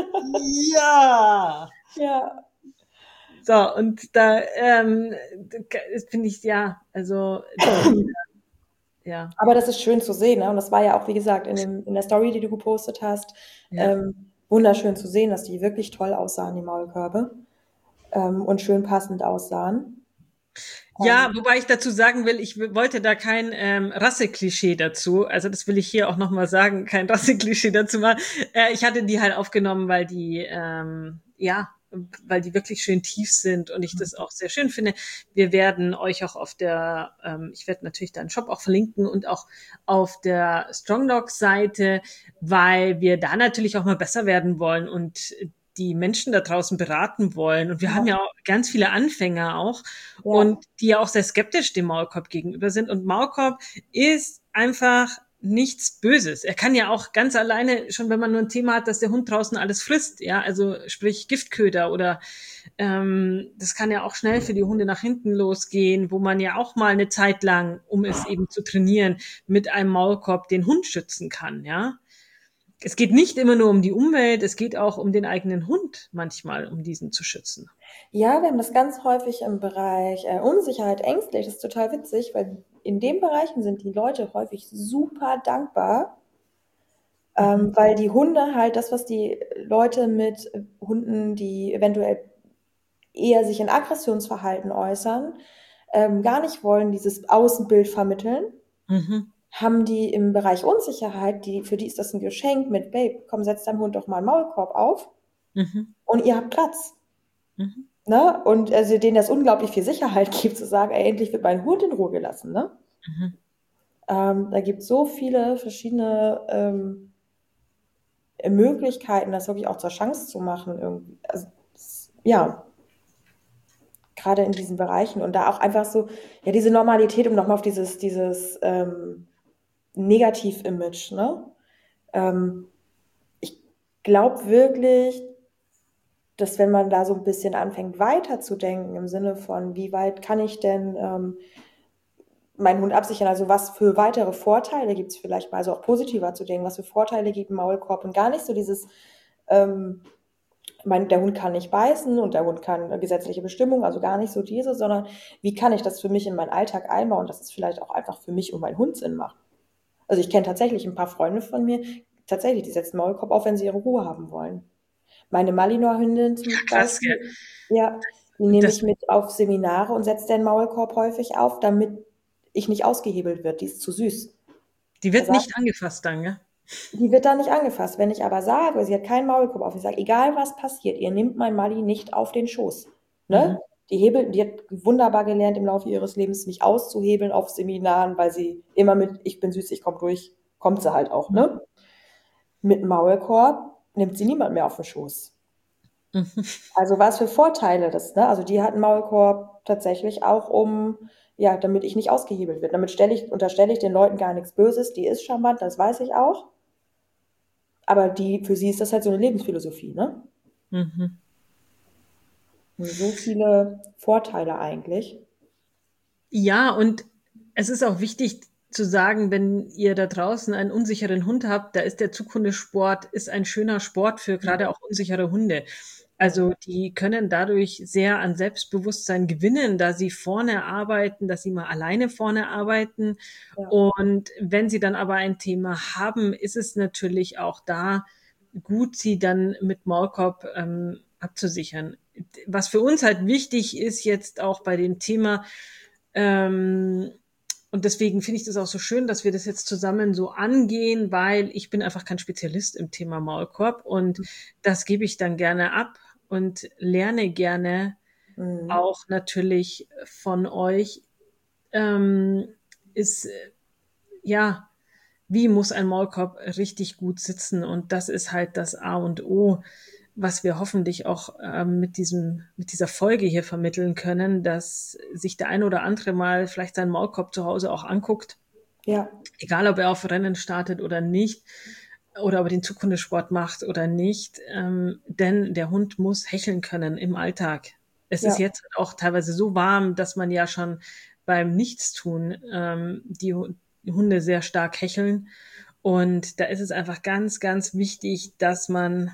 Ja. Ja. So, und da ähm, finde ich, ja, also die Kinder, ja, Aber das ist schön zu sehen, ne? Und das war ja auch, wie gesagt, in dem, in der Story, die du gepostet hast, ja. ähm, wunderschön zu sehen, dass die wirklich toll aussahen, die Maulkörbe, ähm, und schön passend aussahen. Ja, Ähm, wobei ich dazu sagen will, ich wollte da kein ähm, Rasseklischee dazu, also das will ich hier auch nochmal sagen, kein Rasseklischee dazu machen. Äh, ich hatte die halt aufgenommen, weil die, ähm, ja, weil die wirklich schön tief sind und ich das auch sehr schön finde. Wir werden euch auch auf der, ähm, ich werde natürlich deinen Shop auch verlinken und auch auf der Strong Dogs Seite, weil wir da natürlich auch mal besser werden wollen und die Menschen da draußen beraten wollen. Und wir haben ja, ja auch ganz viele Anfänger auch ja, und die ja auch sehr skeptisch dem Maulkorb gegenüber sind. Und Maulkorb ist einfach nichts Böses. Er kann ja auch ganz alleine, schon wenn man nur ein Thema hat, dass der Hund draußen alles frisst, ja, also sprich Giftköder oder ähm, das kann ja auch schnell für die Hunde nach hinten losgehen, wo man ja auch mal eine Zeit lang, um es eben zu trainieren, mit einem Maulkorb den Hund schützen kann, ja. Es geht nicht immer nur um die Umwelt, es geht auch um den eigenen Hund manchmal, um diesen zu schützen. ja, wir haben das ganz häufig im Bereich äh, Unsicherheit, ängstlich. Das ist total witzig, weil in den Bereichen sind die Leute häufig super dankbar, Mhm. ähm, weil die Hunde halt das, was die Leute mit Hunden, die eventuell eher sich in Aggressionsverhalten äußern, ähm, gar nicht wollen, dieses Außenbild vermitteln, Mhm. haben die im Bereich Unsicherheit, die, für die ist das ein Geschenk mit, Babe, komm, setz deinem Hund doch mal einen Maulkorb auf Mhm. und ihr habt Platz. Mhm. Ne? Und also denen das unglaublich viel Sicherheit gibt, zu sagen, ey, endlich wird mein Hund in Ruhe gelassen. Ne? Mhm. Ähm, da gibt es so viele verschiedene ähm, Möglichkeiten, das wirklich auch zur Chance zu machen. Irgendwie. Also, das, ja, gerade in diesen Bereichen und da auch einfach so, ja, diese Normalität, um nochmal auf dieses, dieses ähm, Negativ-Image, ne? Ähm, ich glaube wirklich, dass wenn man da so ein bisschen anfängt weiterzudenken, im Sinne von, wie weit kann ich denn ähm, meinen Hund absichern, also was für weitere Vorteile gibt es vielleicht mal, also auch positiver zu denken, was für Vorteile gibt ein Maulkorb und gar nicht so dieses, ähm, mein, der Hund kann nicht beißen und der Hund kann äh, gesetzliche Bestimmung, also gar nicht so diese, sondern wie kann ich das für mich in meinen Alltag einbauen, dass es vielleicht auch einfach für mich und meinen Hund Sinn macht. Also ich kenne tatsächlich ein paar Freunde von mir, tatsächlich, die setzen Maulkorb auf, wenn sie ihre Ruhe haben wollen. Meine Malinois-Hündin zum Krass, gell? Beispiel, ja, die nehme Das, ich mit auf Seminare und setze den Maulkorb häufig auf, damit ich nicht ausgehebelt wird. Die ist zu süß. die Da wird sag, nicht angefasst dann, gell? die wird da nicht angefasst. Wenn ich aber sage, sie hat keinen Maulkorb auf, ich sage, egal was passiert, ihr nehmt mein Mali nicht auf den Schoß. Mhm. Ne? Die hebelt, die hat wunderbar gelernt, im Laufe ihres Lebens nicht auszuhebeln auf Seminaren, weil sie immer mit, ich bin süß, ich komme durch, kommt sie halt auch, ne? Mit dem Maulkorb nimmt sie niemand mehr auf den Schoß. Mhm. Also was für Vorteile das, ne? Also die hat einen Maulkorb tatsächlich auch um, ja, damit ich nicht ausgehebelt wird. Damit stelle ich, unterstelle ich den Leuten gar nichts Böses. Die ist charmant, das weiß ich auch. Aber die, für sie ist das halt so eine Lebensphilosophie, ne? Mhm. Und so viele Vorteile eigentlich. Ja, und es ist auch wichtig zu sagen, wenn ihr da draußen einen unsicheren Hund habt, da ist der Zughundesport ist ein schöner Sport für gerade auch unsichere Hunde. Mhm. Also die können dadurch sehr an Selbstbewusstsein gewinnen, da sie vorne arbeiten, dass sie mal alleine vorne arbeiten. Ja, Und wenn sie dann aber ein Thema haben, ist es natürlich auch da gut, sie dann mit Maulkorb ähm, abzusichern. Was für uns halt wichtig ist jetzt auch bei dem Thema, ähm, und deswegen finde ich das auch so schön, dass wir das jetzt zusammen so angehen, weil ich bin einfach kein Spezialist im Thema Maulkorb und das gebe ich dann gerne ab und lerne gerne mhm. auch natürlich von euch. Ähm, ist, äh, ja, wie muss ein Maulkorb richtig gut sitzen? Und das ist halt das A und O, was wir hoffentlich auch ähm, mit diesem, mit dieser Folge hier vermitteln können, dass sich der ein oder andere mal vielleicht seinen Maulkorb zu Hause auch anguckt, Ja, egal ob er auf Rennen startet oder nicht, oder ob er den Zukunftssport macht oder nicht, ähm, denn der Hund muss hecheln können im Alltag. Es ist ja, jetzt auch teilweise so warm, dass man ja schon beim Nichtstun ähm, die Hunde sehr stark hecheln. Und da ist es einfach ganz, ganz wichtig, dass man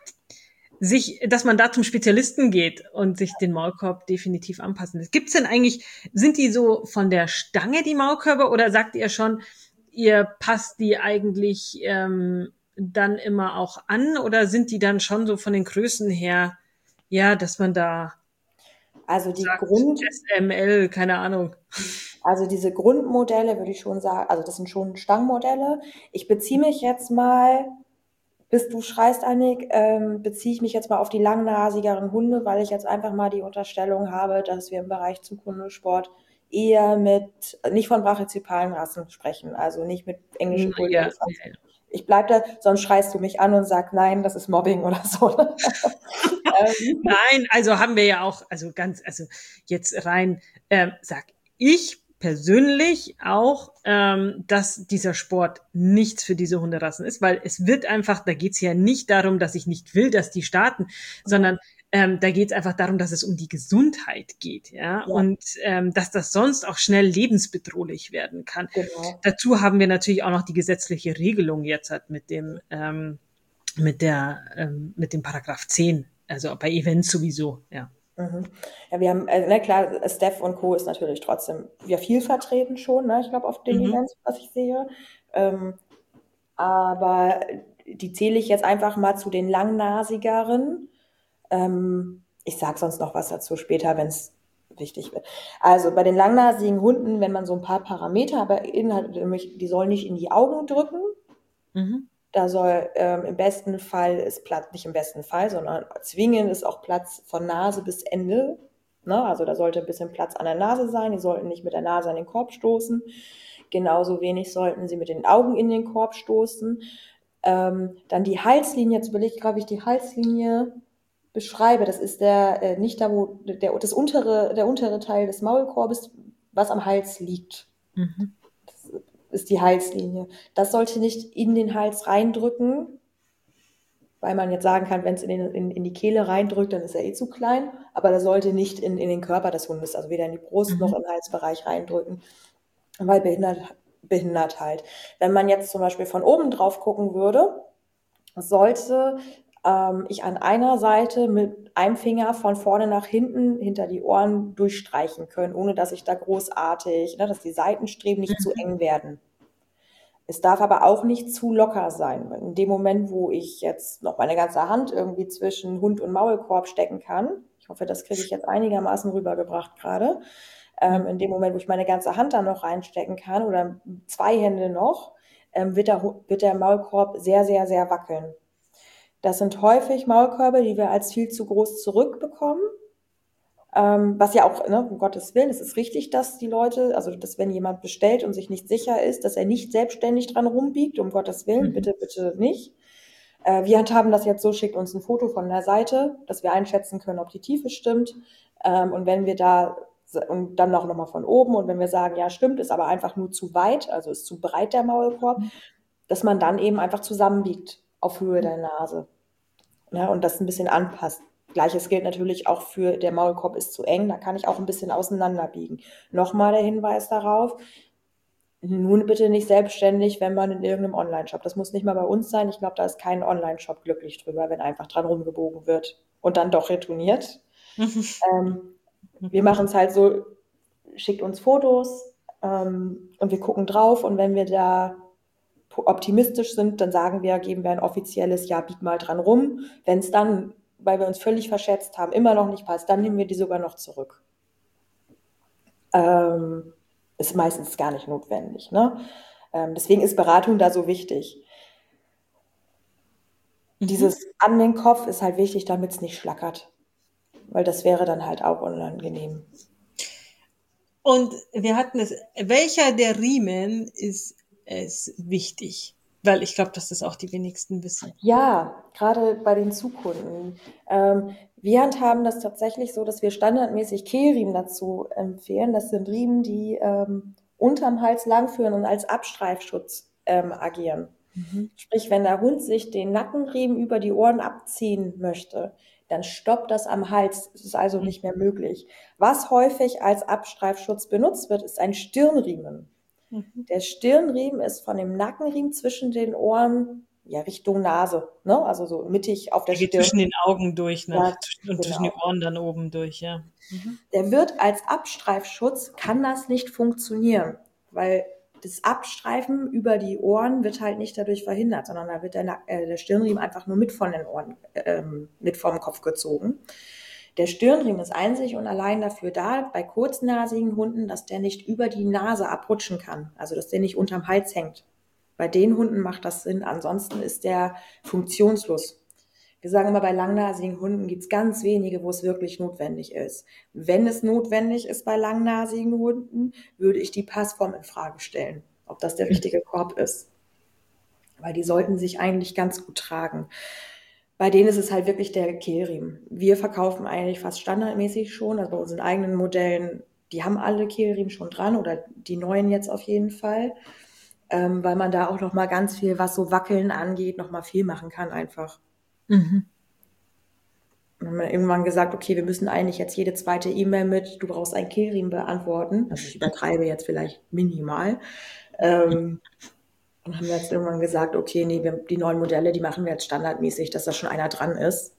sich, dass man da zum Spezialisten geht und sich den Maulkorb definitiv anpassen lässt. Gibt's denn eigentlich, sind die so von der Stange, die Maulkörbe, oder sagt ihr schon, ihr passt die eigentlich ähm, dann immer auch an, oder sind die dann schon so von den Größen her, ja, dass man da also die sagt, Grund, S M L, keine Ahnung. also diese Grundmodelle würde ich schon sagen, also das sind schon Stangenmodelle. Ich beziehe mich jetzt mal, bis du schreist, Annik, ähm, beziehe ich mich jetzt mal auf die langnasigeren Hunde, weil ich jetzt einfach mal die Unterstellung habe, dass wir im Bereich Zughundesport eher mit, nicht von brachycepalen Rassen sprechen, also nicht mit englischen Ja, Bulldogs. ja, ja. Ich bleib da, sonst schreist du mich an und sagst, nein, das ist Mobbing oder so. ähm, Nein, also haben wir ja auch, also ganz, also jetzt rein, ähm, sag ich persönlich auch, ähm, dass dieser Sport nichts für diese Hunderassen ist, weil es wird einfach, da geht's ja nicht darum, dass ich nicht will, dass die starten, ja, sondern ähm, da geht's einfach darum, dass es um die Gesundheit geht, ja, ja, und ähm, dass das sonst auch schnell lebensbedrohlich werden kann. genau. Dazu haben wir natürlich auch noch die gesetzliche Regelung jetzt halt mit dem ähm, mit der, ähm, mit dem Paragraph zehn, also bei Events sowieso, ja. Mhm. Ja, wir haben, äh, ne, klar, Steph und Co. ist natürlich trotzdem ja viel vertreten schon, ne, ich glaube, auf den Mhm. Events, was ich sehe. Ähm, aber die zähle ich jetzt einfach mal zu den langnasigeren. Ähm, ich sage sonst noch was dazu später, wenn es wichtig wird. Also bei den langnasigen Hunden, wenn man so ein paar Parameter, aber Inhalt, die sollen nicht in die Augen drücken. Mhm. Da soll ähm, im besten Fall ist Platz, nicht im besten Fall, sondern zwingend ist auch Platz von Nase bis Ende. Ne? Also da sollte ein bisschen Platz an der Nase sein. Die sollten nicht mit der Nase an den Korb stoßen. Genauso wenig sollten sie mit den Augen in den Korb stoßen. Ähm, dann die Halslinie, jetzt überlege ich gerade, wie ich die Halslinie beschreibe. Das ist der, äh, nicht da, wo der, das untere, der untere Teil des Maulkorbes, was am Hals liegt. Mhm. Das ist die Halslinie. Das sollte nicht in den Hals reindrücken, weil man jetzt sagen kann, wenn es in, in, in die Kehle reindrückt, dann ist er eh zu klein, aber das sollte nicht in, in den Körper des Hundes, also weder in die Brust mhm. noch im Halsbereich reindrücken, weil behindert, behindert halt. Wenn man jetzt zum Beispiel von oben drauf gucken würde, sollte ähm, ich an einer Seite mit einem Finger von vorne nach hinten hinter die Ohren durchstreichen können, ohne dass ich da großartig, ne, dass die Seitenstreben nicht mhm. zu eng werden. Es darf aber auch nicht zu locker sein. In dem Moment, wo ich jetzt noch meine ganze Hand irgendwie zwischen Hund und Maulkorb stecken kann, ich hoffe, das kriege ich jetzt einigermaßen rübergebracht gerade, ähm, in dem Moment, wo ich meine ganze Hand da noch reinstecken kann oder zwei Hände noch, ähm, wird, der, wird der Maulkorb sehr, sehr, sehr wackeln. Das sind häufig Maulkörbe, die wir als viel zu groß zurückbekommen. Ähm, was ja auch, ne, um Gottes Willen, es ist richtig, dass die Leute, also dass wenn jemand bestellt und sich nicht sicher ist, dass er nicht selbstständig dran rumbiegt, um Gottes Willen, mhm. bitte, bitte nicht. Äh, wir handhaben das jetzt so, schickt uns ein Foto von der Seite, dass wir einschätzen können, ob die Tiefe stimmt. Ähm, und wenn wir da, und dann noch, noch mal von oben, und wenn wir sagen, ja stimmt, ist aber einfach nur zu weit, also ist zu breit der Maulkorb, mhm. dass man dann eben einfach zusammenbiegt auf Höhe der Nase. Ja, und das ein bisschen anpasst. Gleiches gilt natürlich auch für, der Maulkorb ist zu eng, da kann ich auch ein bisschen auseinanderbiegen. Nochmal der Hinweis darauf, nun bitte nicht selbstständig, wenn man in irgendeinem Online-Shop, das muss nicht mal bei uns sein, ich glaube, da ist kein Online-Shop glücklich drüber, wenn einfach dran rumgebogen wird und dann doch retourniert. ähm, wir machen es halt so, schickt uns Fotos ähm, und wir gucken drauf, und wenn wir da optimistisch sind, dann sagen wir, geben wir ein offizielles, ja, bieg mal dran rum. Wenn es dann, weil wir uns völlig verschätzt haben, immer noch nicht passt, dann nehmen wir die sogar noch zurück. Ähm, ist meistens gar nicht notwendig. Ne? Ähm, deswegen ist Beratung da so wichtig. Mhm. Dieses an den Kopf ist halt wichtig, damit es nicht schlackert. Weil das wäre dann halt auch unangenehm. Und wir hatten es, welcher der Riemen ist es wichtig? Weil ich glaube, dass das auch die wenigsten wissen. Ja, gerade bei den Zukunden. Ähm, wir handhaben das tatsächlich so, dass wir standardmäßig Kehlriemen dazu empfehlen. Das sind Riemen, die ähm, unterm Hals langführen und als Abstreifschutz ähm, agieren. Mhm. Sprich, wenn der Hund sich den Nackenriemen über die Ohren abziehen möchte, dann stoppt das am Hals. Es ist also nicht mehr möglich. Was häufig als Abstreifschutz benutzt wird, ist ein Stirnriemen. Mhm. Der Stirnriemen ist von dem Nackenriemen zwischen den Ohren, ja, Richtung Nase, ne? Also so mittig auf der, der Stirn. Geht zwischen den Augen durch, ne? Ja, und genau. Zwischen den Ohren dann oben durch, ja. Mhm. Der wird als Abstreifschutz, kann das nicht funktionieren, weil das Abstreifen über die Ohren wird halt nicht dadurch verhindert, sondern da wird der, äh, der Stirnriemen einfach nur mit von den Ohren, ähm, mit vom Kopf gezogen. Der Stirnriemen ist einzig und allein dafür da, bei kurznasigen Hunden, dass der nicht über die Nase abrutschen kann, also dass der nicht unterm Hals hängt. Bei den Hunden macht das Sinn, ansonsten ist der funktionslos. Wir sagen immer, bei langnasigen Hunden gibt es ganz wenige, wo es wirklich notwendig ist. Wenn es notwendig ist bei langnasigen Hunden, würde ich die Passform in Frage stellen, ob das der richtige Korb ist. Weil die sollten sich eigentlich ganz gut tragen. Bei denen ist es halt wirklich der Kehlriemen. Wir verkaufen eigentlich fast standardmäßig schon, also bei unseren eigenen Modellen, die haben alle Kehlriemen schon dran oder die neuen jetzt auf jeden Fall, ähm, weil man da auch noch mal ganz viel, was so Wackeln angeht, noch mal viel machen kann einfach. Mhm. Dann haben wir irgendwann gesagt, okay, wir müssen eigentlich jetzt jede zweite E-Mail mit, du brauchst einen Kehlriemen beantworten. Also ich übertreibe jetzt vielleicht minimal. Ähm, und haben wir jetzt irgendwann gesagt, okay, nee, wir, die neuen Modelle, die machen wir jetzt standardmäßig, dass da schon einer dran ist.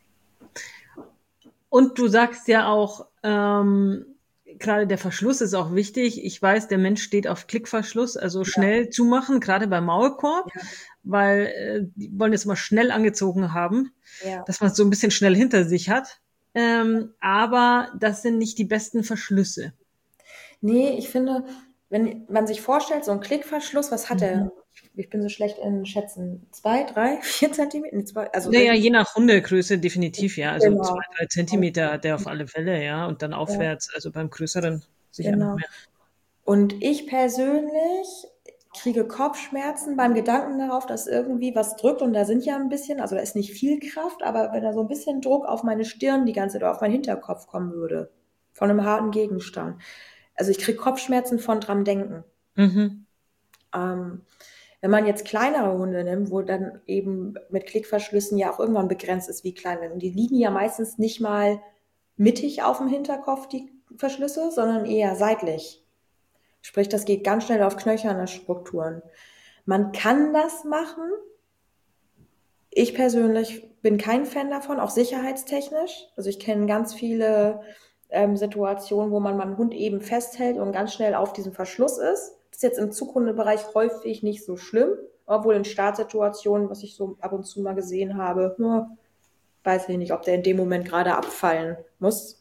Und du sagst ja auch, ähm, gerade der Verschluss ist auch wichtig. Ich weiß, der Mensch steht auf Klickverschluss, also schnell ja. zumachen, gerade beim Maulkorb, ja. weil äh, die wollen es immer schnell angezogen haben, ja. dass man es so ein bisschen schnell hinter sich hat. ähm, aber das sind nicht die besten Verschlüsse. Nee, ich finde, wenn man sich vorstellt, so ein Klickverschluss, was hat Mhm. der? Ich bin so schlecht in Schätzen. Zwei, drei, vier Zentimeter? Nee, zwei, also Naja, richtig. je nach Hundegröße definitiv, ja. Also zwei, Genau. drei Zentimeter hat der auf alle Fälle, ja. Und dann Ja, aufwärts, also beim größeren sicher noch genau. mehr. Und ich persönlich kriege Kopfschmerzen beim Gedanken darauf, dass irgendwie was drückt und da sind ja ein bisschen, also da ist nicht viel Kraft, aber wenn da so ein bisschen Druck auf meine Stirn die ganze Zeit oder auf meinen Hinterkopf kommen würde, von einem harten Gegenstand. Also ich kriege Kopfschmerzen von dran denken. Mhm. Ähm, wenn man jetzt kleinere Hunde nimmt, wo dann eben mit Klickverschlüssen ja auch irgendwann begrenzt ist, wie klein werden. Und die liegen ja meistens nicht mal mittig auf dem Hinterkopf, die Verschlüsse, sondern eher seitlich. Sprich, das geht ganz schnell auf knöcherne Strukturen. Man kann das machen. Ich persönlich bin kein Fan davon, auch sicherheitstechnisch. Also ich kenne ganz viele ähm, Situationen, wo man meinen Hund eben festhält und ganz schnell auf diesem Verschluss ist. Das ist jetzt im Zughundebereich häufig nicht so schlimm, obwohl in Startsituationen, was ich so ab und zu mal gesehen habe, nur weiß ich nicht, ob der in dem Moment gerade abfallen muss.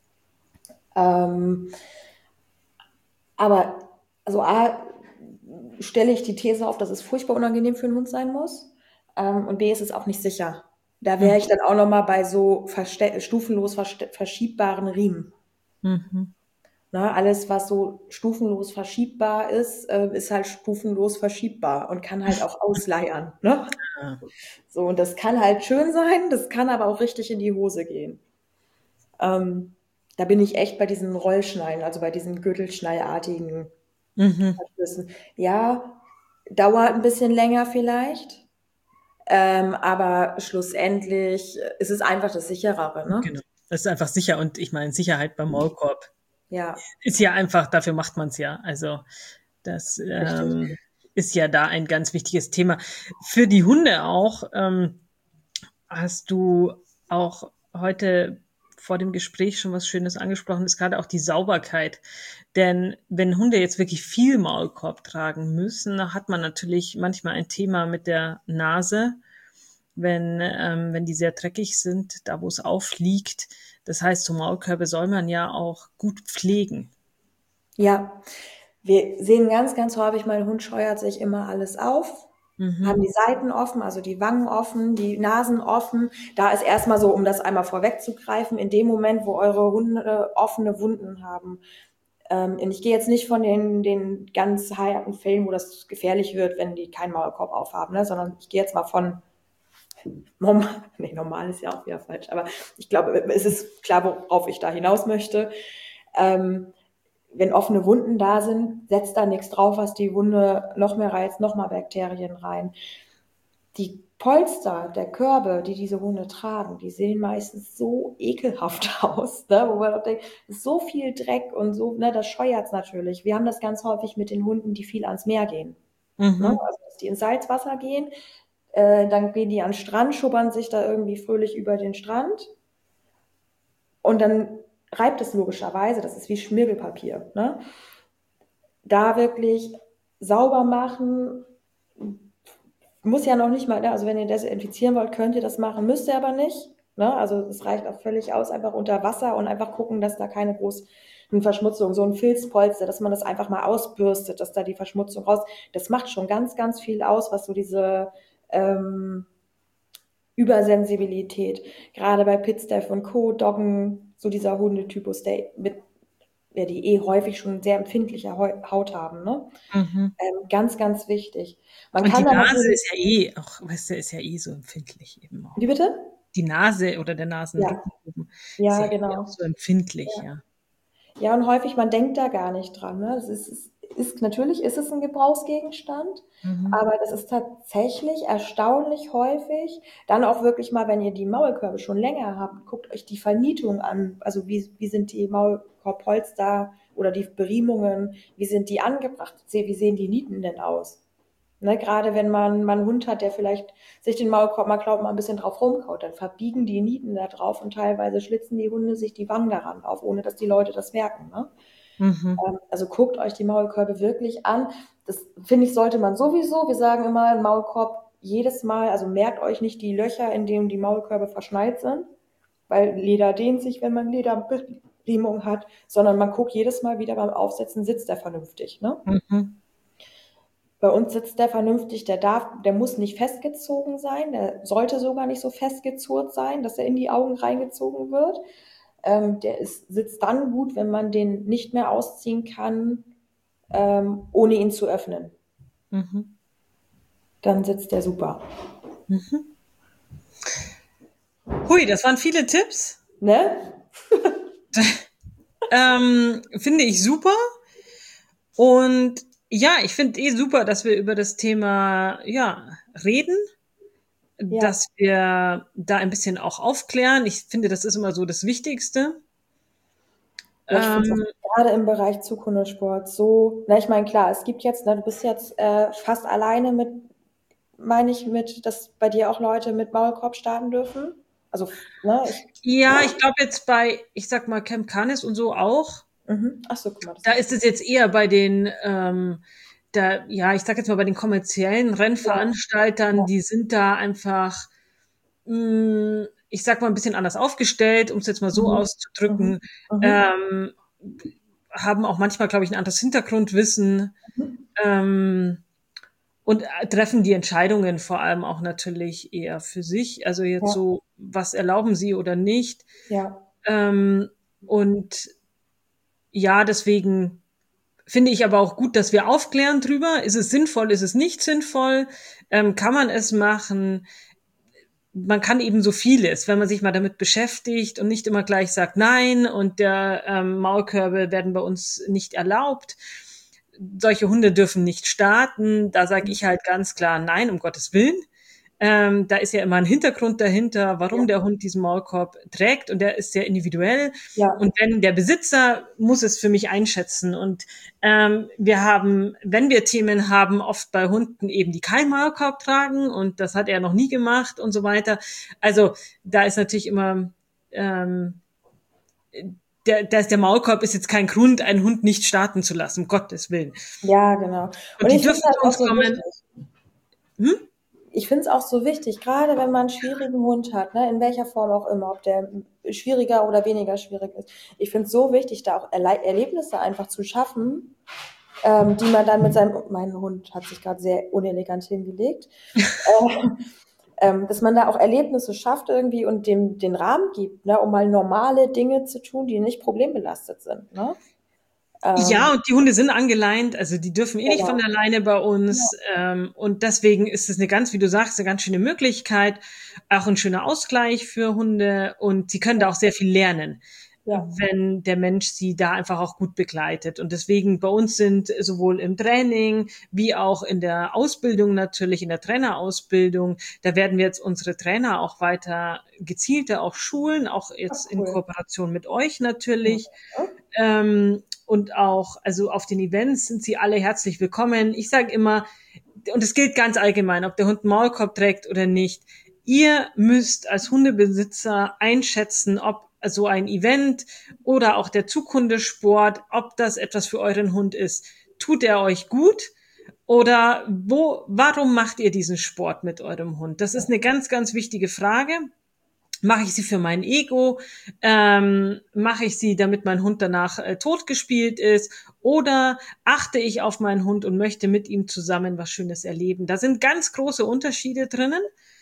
Ähm, aber also A, stelle ich die These auf, dass es furchtbar unangenehm für einen Hund sein muss. Ähm, und B, ist es auch nicht sicher. Da wäre Mhm. ich dann auch nochmal bei so verste stufenlos verste verschiebbaren Riemen. Mhm. Ne? Alles, was so stufenlos verschiebbar ist, äh, ist halt stufenlos verschiebbar und kann halt auch ausleiern. Ne? Ja. So, und das kann halt schön sein, das kann aber auch richtig in die Hose gehen. Ähm, da bin ich echt bei diesen Rollschnallen, also bei diesen Gürtelschnallartigen Mhm. Verschlüssen. Ja, dauert ein bisschen länger vielleicht, ähm, aber schlussendlich ist es einfach das Sicherere, ne? Genau. Das ist einfach sicher. Und ich meine, Sicherheit beim Maulkorb Ja, ist ja einfach, dafür macht man es ja. Also das richtig. ähm, ist ja da ein ganz wichtiges Thema. Für die Hunde auch. Ähm, hast du auch heute vor dem Gespräch schon was Schönes angesprochen, ist gerade auch die Sauberkeit. Denn wenn Hunde jetzt wirklich viel Maulkorb tragen müssen, hat man natürlich manchmal ein Thema mit der Nase, wenn, ähm, wenn die sehr dreckig sind, da wo es aufliegt. Das heißt, so Maulkörbe soll man ja auch gut pflegen. Ja, wir sehen ganz, ganz häufig, mein Hund scheuert sich immer alles auf, haben Mhm. die Seiten offen, also die Wangen offen, die Nasen offen. Da ist erstmal so, um das einmal vorwegzugreifen, in dem Moment, wo eure Hunde offene Wunden haben. Ähm, und ich gehe jetzt nicht von den, den ganz harten Fällen, wo das gefährlich wird, wenn die keinen Maulkorb aufhaben, ne? Sondern ich gehe jetzt mal von normal, nee, normal ist ja auch wieder falsch, aber ich glaube, es ist klar, worauf ich da hinaus möchte. Ähm, wenn offene Wunden da sind, setzt da nichts drauf, was die Wunde noch mehr reizt, noch mal Bakterien rein. Die Polster der Körbe, die diese Hunde tragen, die sehen meistens so ekelhaft aus, ne? Wo man auch denkt, ist so viel Dreck und so, ne, das scheuert's natürlich. Wir haben das ganz häufig mit den Hunden, die viel ans Meer gehen. Ne? Mhm. Also, dass die ins Salzwasser gehen, äh, dann gehen die an den Strand, schubbern sich da irgendwie fröhlich über den Strand und dann reibt es logischerweise, das ist wie Schmirgelpapier. Ne? Da wirklich sauber machen, muss ja noch nicht mal, ne? Also wenn ihr desinfizieren wollt, könnt ihr das machen, müsst ihr aber nicht. Ne? Also es reicht auch völlig aus, einfach unter Wasser und einfach gucken, dass da keine großen Verschmutzung, so ein Filzpolster, dass man das einfach mal ausbürstet, dass da die Verschmutzung raus, das macht schon ganz, ganz viel aus, was so diese ähm, Übersensibilität, gerade bei Pitstaff und Co., Doggen, so dieser Hundetypus, der mit, ja, die eh häufig schon sehr empfindliche Haut haben, ne? Mhm. Ähm, ganz, ganz wichtig. Man Und die kann da Nase natürlich, ist ja eh, auch, weißt du, ist ja eh so empfindlich eben wie auch. bitte? Die Nase oder der Ja, Nasenrücken oben ist ja ja, eh auch genau. so empfindlich, Ja. ja. Ja, und häufig, man denkt da gar nicht dran. Ne? Das ist, ist, ist, natürlich ist es ein Gebrauchsgegenstand, Mhm. aber das ist tatsächlich erstaunlich häufig. Dann auch wirklich mal, wenn ihr die Maulkörbe schon länger habt, guckt euch die Vernietung an. Also wie, wie sind die Maulkorbpolster oder die Beriemungen, wie sind die angebracht? Wie sehen die Nieten denn aus? Ne, gerade wenn man, man einen Hund hat, der vielleicht sich den Maulkorb mal klaut, mal ein bisschen drauf rumkaut, dann verbiegen die Nieten da drauf und teilweise schlitzen die Hunde sich die Wangen daran auf, ohne dass die Leute das merken. Ne? Mhm. Ähm, also guckt euch die Maulkörbe wirklich an. Das finde ich, sollte man sowieso. Wir sagen immer, ein Maulkorb jedes Mal, also merkt euch nicht die Löcher, in denen die Maulkörbe verschneit sind. weil Leder dehnt sich, wenn man Lederberimung hat, sondern man guckt jedes Mal wieder beim Aufsetzen, sitzt der vernünftig, ne? Mhm. Bei uns sitzt der vernünftig, der darf, der muss nicht festgezogen sein, der sollte sogar nicht so festgezurrt sein, dass er in die Augen reingezogen wird. Ähm, der ist, sitzt dann gut, wenn man den nicht mehr ausziehen kann, ähm, ohne ihn zu öffnen. Mhm. Dann sitzt der super. Mhm. Hui, das waren viele Tipps. Ne? Ähm, finde ich super. Und ja, ich finde eh super, dass wir über das Thema, ja, reden, Ja. dass wir da ein bisschen auch aufklären. Ich finde, das ist immer so das Wichtigste. Ja, ich finde es Ähm, auch gerade im Bereich Zukunftssport so, na, ich meine, klar, es gibt jetzt, ne, du bist jetzt äh, fast alleine mit, meine ich, mit, dass bei dir auch Leute mit Maulkorb starten dürfen. Also, ne, ich, ja, ich glaube jetzt bei, ich sag mal, Camp Canis und so auch, mhm. Ach so, guck mal, das da habe ich ist nicht. es jetzt eher bei den, ähm, da, ja, ich sag jetzt mal bei den kommerziellen Ja, Rennveranstaltern, ja. die sind da einfach, mh, ich sag mal, ein bisschen anders aufgestellt, um es jetzt mal so Mhm. Mhm. auszudrücken, Mhm. ähm, haben auch manchmal, glaube ich, ein anderes Hintergrundwissen, Mhm. ähm, und äh, treffen die Entscheidungen vor allem auch natürlich eher für sich. Also jetzt Ja, so, was erlauben sie oder nicht. ja, Ähm, und ja, deswegen finde ich aber auch gut, dass wir aufklären drüber. Ist es sinnvoll, ist es nicht sinnvoll? Ähm, kann man es machen? Man kann eben so vieles, wenn man sich mal damit beschäftigt und nicht immer gleich sagt nein und der ähm, Maulkörbe werden bei uns nicht erlaubt. Solche Hunde dürfen nicht starten. Da sage ich halt ganz klar nein, um Gottes Willen. Ähm, da ist ja immer ein Hintergrund dahinter, warum ja, der Hund diesen Maulkorb trägt und der ist sehr individuell. ja, Und wenn der Besitzer muss es für mich einschätzen. Und ähm, wir haben, wenn wir Themen haben, oft bei Hunden eben, die keinen Maulkorb tragen und das hat er noch nie gemacht und so weiter. Also da ist natürlich immer ähm, der, der, der Maulkorb ist jetzt kein Grund, einen Hund nicht starten zu lassen, um Gottes Willen. ja, genau. Und Und die ich finde dürfen es halt zu auch uns so kommen. wichtig. Hm? Ich finde es auch so wichtig, gerade wenn man einen schwierigen Hund hat, ne, in welcher Form auch immer, ob der schwieriger oder weniger schwierig ist. Ich finde es so wichtig, da auch Erle Erlebnisse einfach zu schaffen, ähm, die man dann mit seinem, mein Hund hat sich gerade sehr unelegant hingelegt, äh, ähm, dass man da auch Erlebnisse schafft irgendwie und dem den Rahmen gibt, ne, um mal normale Dinge zu tun, die nicht problembelastet sind. Ne? Ja, Ähm, und die Hunde sind angeleint, also die dürfen eh nicht von genau. alleine bei Ja, uns. Ähm, und deswegen ist es eine ganz, wie du sagst, eine ganz schöne Möglichkeit, auch ein schöner Ausgleich für Hunde. Und sie können da auch sehr viel lernen, ja, wenn der Mensch sie da einfach auch gut begleitet. Und deswegen bei uns sind sowohl im Training wie auch in der Ausbildung natürlich, in der Trainerausbildung, da werden wir jetzt unsere Trainer auch weiter gezielter auch schulen, auch ach, jetzt in cool. Kooperation mit euch Ja. natürlich. Ähm, und auch, also auf den Events sind sie alle herzlich willkommen. Ich sage immer, und es gilt ganz allgemein, ob der Hund einen Maulkorb trägt oder nicht, ihr müsst als Hundebesitzer einschätzen, ob so ein Event oder auch der Zughundesport, ob das etwas für euren Hund ist. Tut er euch gut? Oder wo, warum macht ihr diesen Sport mit eurem Hund? Das ist eine ganz, ganz wichtige Frage. Mache ich sie für mein Ego? Ähm, mache ich sie, damit mein Hund danach äh, totgespielt ist? Oder achte ich auf meinen Hund und möchte mit ihm zusammen was Schönes erleben? Da sind ganz große Unterschiede drinnen.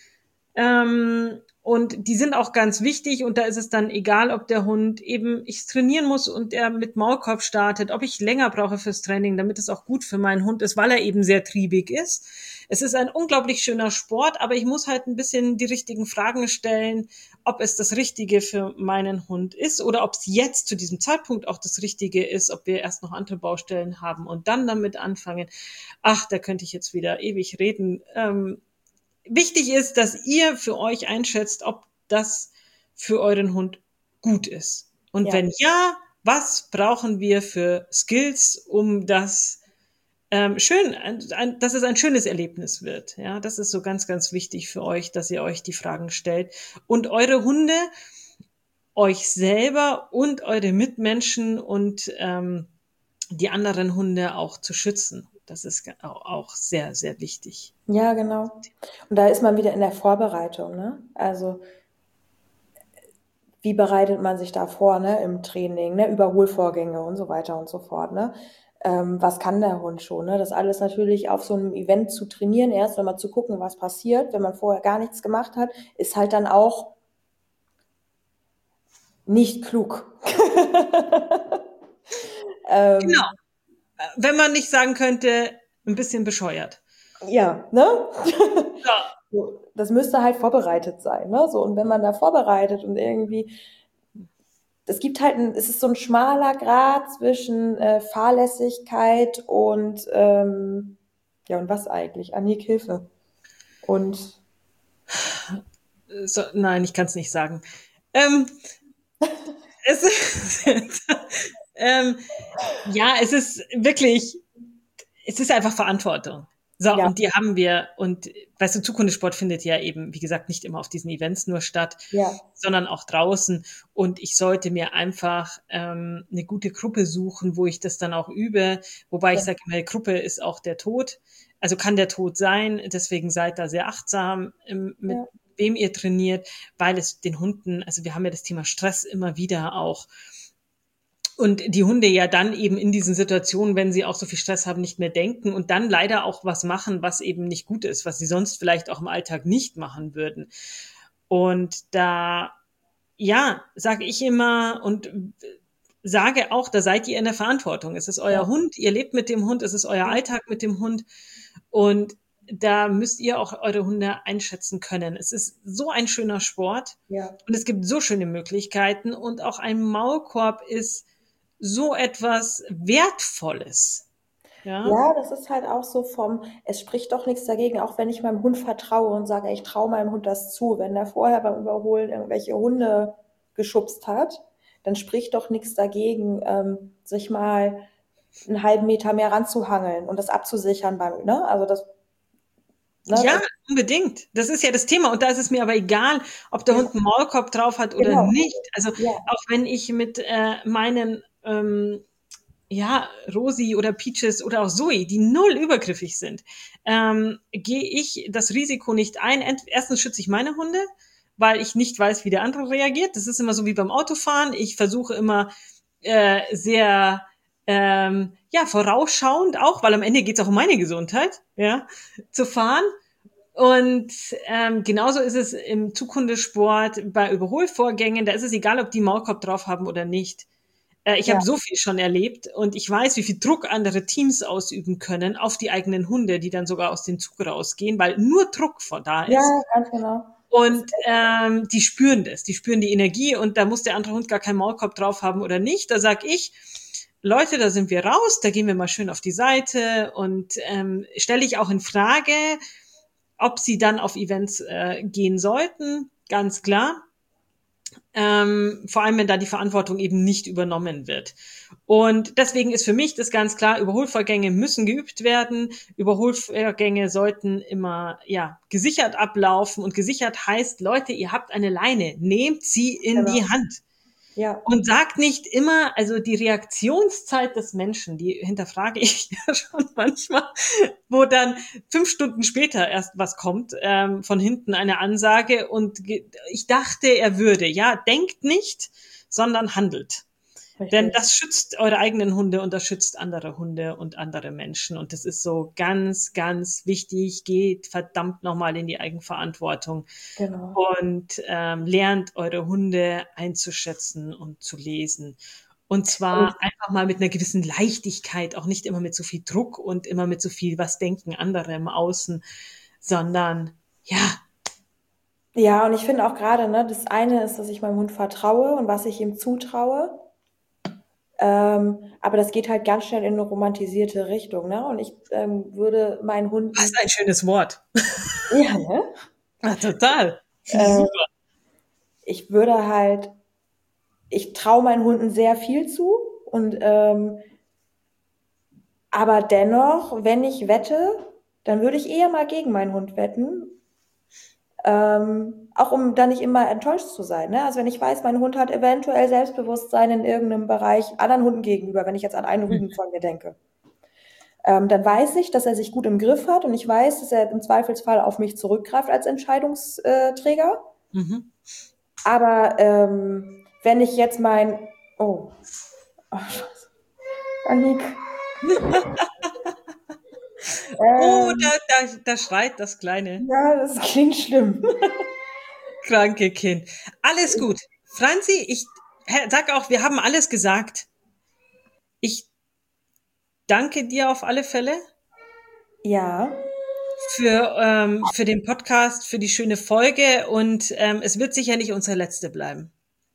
Ähm, und die sind auch ganz wichtig. Und da ist es dann egal, ob der Hund eben ich trainieren muss und er mit Maulkorb startet, ob ich länger brauche fürs Training, damit es auch gut für meinen Hund ist, weil er eben sehr triebig ist. Es ist ein unglaublich schöner Sport, aber ich muss halt ein bisschen die richtigen Fragen stellen, ob es das Richtige für meinen Hund ist oder ob es jetzt zu diesem Zeitpunkt auch das Richtige ist, ob wir erst noch andere Baustellen haben und dann damit anfangen. Ach, da könnte ich jetzt wieder ewig reden. Ähm, wichtig ist, dass ihr für euch einschätzt, ob das für euren Hund gut ist. Und Ja. wenn ja, was brauchen wir für Skills, um das ähm, schön, ein, ein, dass es ein schönes Erlebnis wird. Ja, das ist so ganz, ganz wichtig für euch, dass ihr euch die Fragen stellt und eure Hunde, euch selber und eure Mitmenschen und ähm, die anderen Hunde auch zu schützen. Das ist auch sehr, sehr wichtig. Ja, genau. Und da ist man wieder in der Vorbereitung, ne? Also wie bereitet man sich da vor, ne, im Training, ne, Überholvorgänge und so weiter und so fort, ne? Ähm, was kann der Hund schon, ne? Das alles natürlich auf so einem Event zu trainieren, erst einmal zu gucken, was passiert, wenn man vorher gar nichts gemacht hat, ist halt dann auch nicht klug. Genau. ähm, Wenn man nicht sagen könnte, ein bisschen bescheuert. ja, ne? Ja. So, das müsste halt vorbereitet sein, ne? So, und wenn man da vorbereitet und irgendwie, es gibt halt ein, es ist so ein schmaler Grat zwischen äh, Fahrlässigkeit und ähm, ja, und was eigentlich? Annik, Hilfe. Und So, nein, ich kann es nicht sagen. Ähm, es ist, ähm, ja, es ist wirklich, es ist einfach Verantwortung. So, ja, und die haben wir. Und weißt du, Zukunftssport findet ja eben, wie gesagt, nicht immer auf diesen Events nur statt, ja, sondern auch draußen. Und ich sollte mir einfach ähm, eine gute Gruppe suchen, wo ich das dann auch übe. Wobei ich ja, sage immer, Gruppe ist auch der Tod. Also kann der Tod sein. Deswegen seid da sehr achtsam, ähm, mit ja, wem ihr trainiert, weil es den Hunden, also wir haben ja das Thema Stress immer wieder auch. Und die Hunde ja dann eben in diesen Situationen, wenn sie auch so viel Stress haben, nicht mehr denken und dann leider auch was machen, was eben nicht gut ist, was sie sonst vielleicht auch im Alltag nicht machen würden. Und da, ja, sage ich immer und sage auch, da seid ihr in der Verantwortung. Es ist euer ja, Hund, ihr lebt mit dem Hund, es ist euer ja, Alltag mit dem Hund und da müsst ihr auch eure Hunde einschätzen können. Es ist so ein schöner Sport ja. und es gibt so schöne Möglichkeiten und auch ein Maulkorb ist so etwas Wertvolles. Ja, Ja, das ist halt auch so vom, es spricht doch nichts dagegen, auch wenn ich meinem Hund vertraue und sage, ey, ich traue meinem Hund das zu. Wenn der vorher beim Überholen irgendwelche Hunde geschubst hat, dann spricht doch nichts dagegen, ähm, sich mal einen halben Meter mehr ranzuhangeln und das abzusichern beim, ne? Also das, ne, ja, das, unbedingt. Das ist ja das Thema. Und da ist es mir aber egal, ob der ja, Hund einen Maulkorb drauf hat oder genau. nicht. Also Ja, auch wenn ich mit äh, meinen ähm, ja, Rosi oder Peaches oder auch Zoe, die null übergriffig sind, ähm, gehe ich das Risiko nicht ein. Erstens schütze ich meine Hunde, weil ich nicht weiß, wie der andere reagiert. Das ist immer so wie beim Autofahren. Ich versuche immer äh, sehr ähm, ja vorausschauend auch, weil am Ende geht es auch um meine Gesundheit, ja, zu fahren. Und ähm, genauso ist es im Zukunftssport bei Überholvorgängen. Da ist es egal, ob die Maulkorb drauf haben oder nicht. Äh, ich ja, habe so viel schon erlebt und ich weiß, wie viel Druck andere Teams ausüben können auf die eigenen Hunde, die dann sogar aus dem Zug rausgehen, weil nur Druck von da ja, ist. ganz genau. Das, Und ähm, die spüren das, die spüren die Energie und da muss der andere Hund gar keinen Maulkorb drauf haben oder nicht. Da sag ich, Leute, da sind wir raus, da gehen wir mal schön auf die Seite und ähm, stelle ich auch in Frage, ob sie dann auf Events äh, gehen sollten, ganz klar. Ähm, vor allem, wenn da die Verantwortung eben nicht übernommen wird. Und deswegen ist für mich das ganz klar, Überholvorgänge müssen geübt werden. Überholvorgänge sollten immer, ja, gesichert ablaufen. Und gesichert heißt, Leute, ihr habt eine Leine, nehmt sie in genau. die Hand. Ja, Und sagt nicht immer, also die Reaktionszeit des Menschen, die hinterfrage ich ja schon manchmal, wo dann fünf Stunden später erst was kommt, ähm, von hinten eine Ansage und ich dachte, er würde. Ja, denkt nicht, sondern handelt. Denn richtig. das schützt eure eigenen Hunde und das schützt andere Hunde und andere Menschen. Und das ist so ganz, ganz wichtig. Geht verdammt nochmal in die Eigenverantwortung Genau. und ähm, lernt eure Hunde einzuschätzen und zu lesen. Und Und zwar einfach mal mit einer gewissen Leichtigkeit, auch nicht immer mit so viel Druck und immer mit so viel, was denken andere im Außen, sondern ja, ja, und ich finde auch gerade, ne, das eine ist, dass ich meinem Hund vertraue und was ich ihm zutraue. Ähm, aber das geht halt ganz schnell in eine romantisierte Richtung, ne? Und ich ähm, würde meinen was Hunden, ein schönes Wort. ja, ne? Ja, total. Finde ich Äh, super. ich würde halt, ich traue meinen Hunden sehr viel zu und ähm, aber dennoch, wenn ich wette, dann würde ich eher mal gegen meinen Hund wetten, ähm, auch um dann nicht immer enttäuscht zu sein. Ne? Also wenn ich weiß, mein Hund hat eventuell Selbstbewusstsein in irgendeinem Bereich anderen Hunden gegenüber, wenn ich jetzt an einen Rüden von mir denke, ähm, dann weiß ich, dass er sich gut im Griff hat und ich weiß, dass er im Zweifelsfall auf mich zurückgreift als Entscheidungsträger. Mhm. Aber ähm, wenn ich jetzt mein... Oh, oh Annik. Oh, ähm, da, da, da schreit das kleine, ja, das klingt schlimm. kranke Kind. Alles gut. Franzi, ich hä, sag auch, wir haben alles gesagt. Ich danke dir auf alle Fälle Ja, für, ähm, für den Podcast, für die schöne Folge und ähm, es wird sicher nicht unsere letzte bleiben.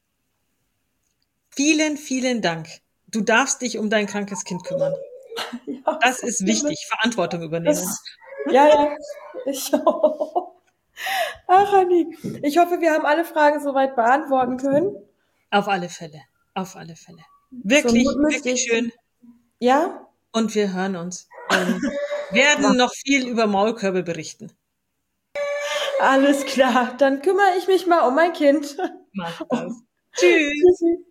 Vielen, vielen Dank. Du darfst dich um dein krankes Kind kümmern. ja, Das ist wichtig. Verantwortung übernehmen. das, ja, ja. Ich, ach, Annik. Ich hoffe, wir haben alle Fragen soweit beantworten können. Auf alle Fälle. Auf alle Fälle. Zur Not Wirklich, müsste wirklich ich. schön. Ja? Und wir hören uns und werden noch viel über Maulkörbe berichten. Alles klar. Dann kümmere ich mich mal um mein Kind. Mach das. Tschüss. Tschüssi.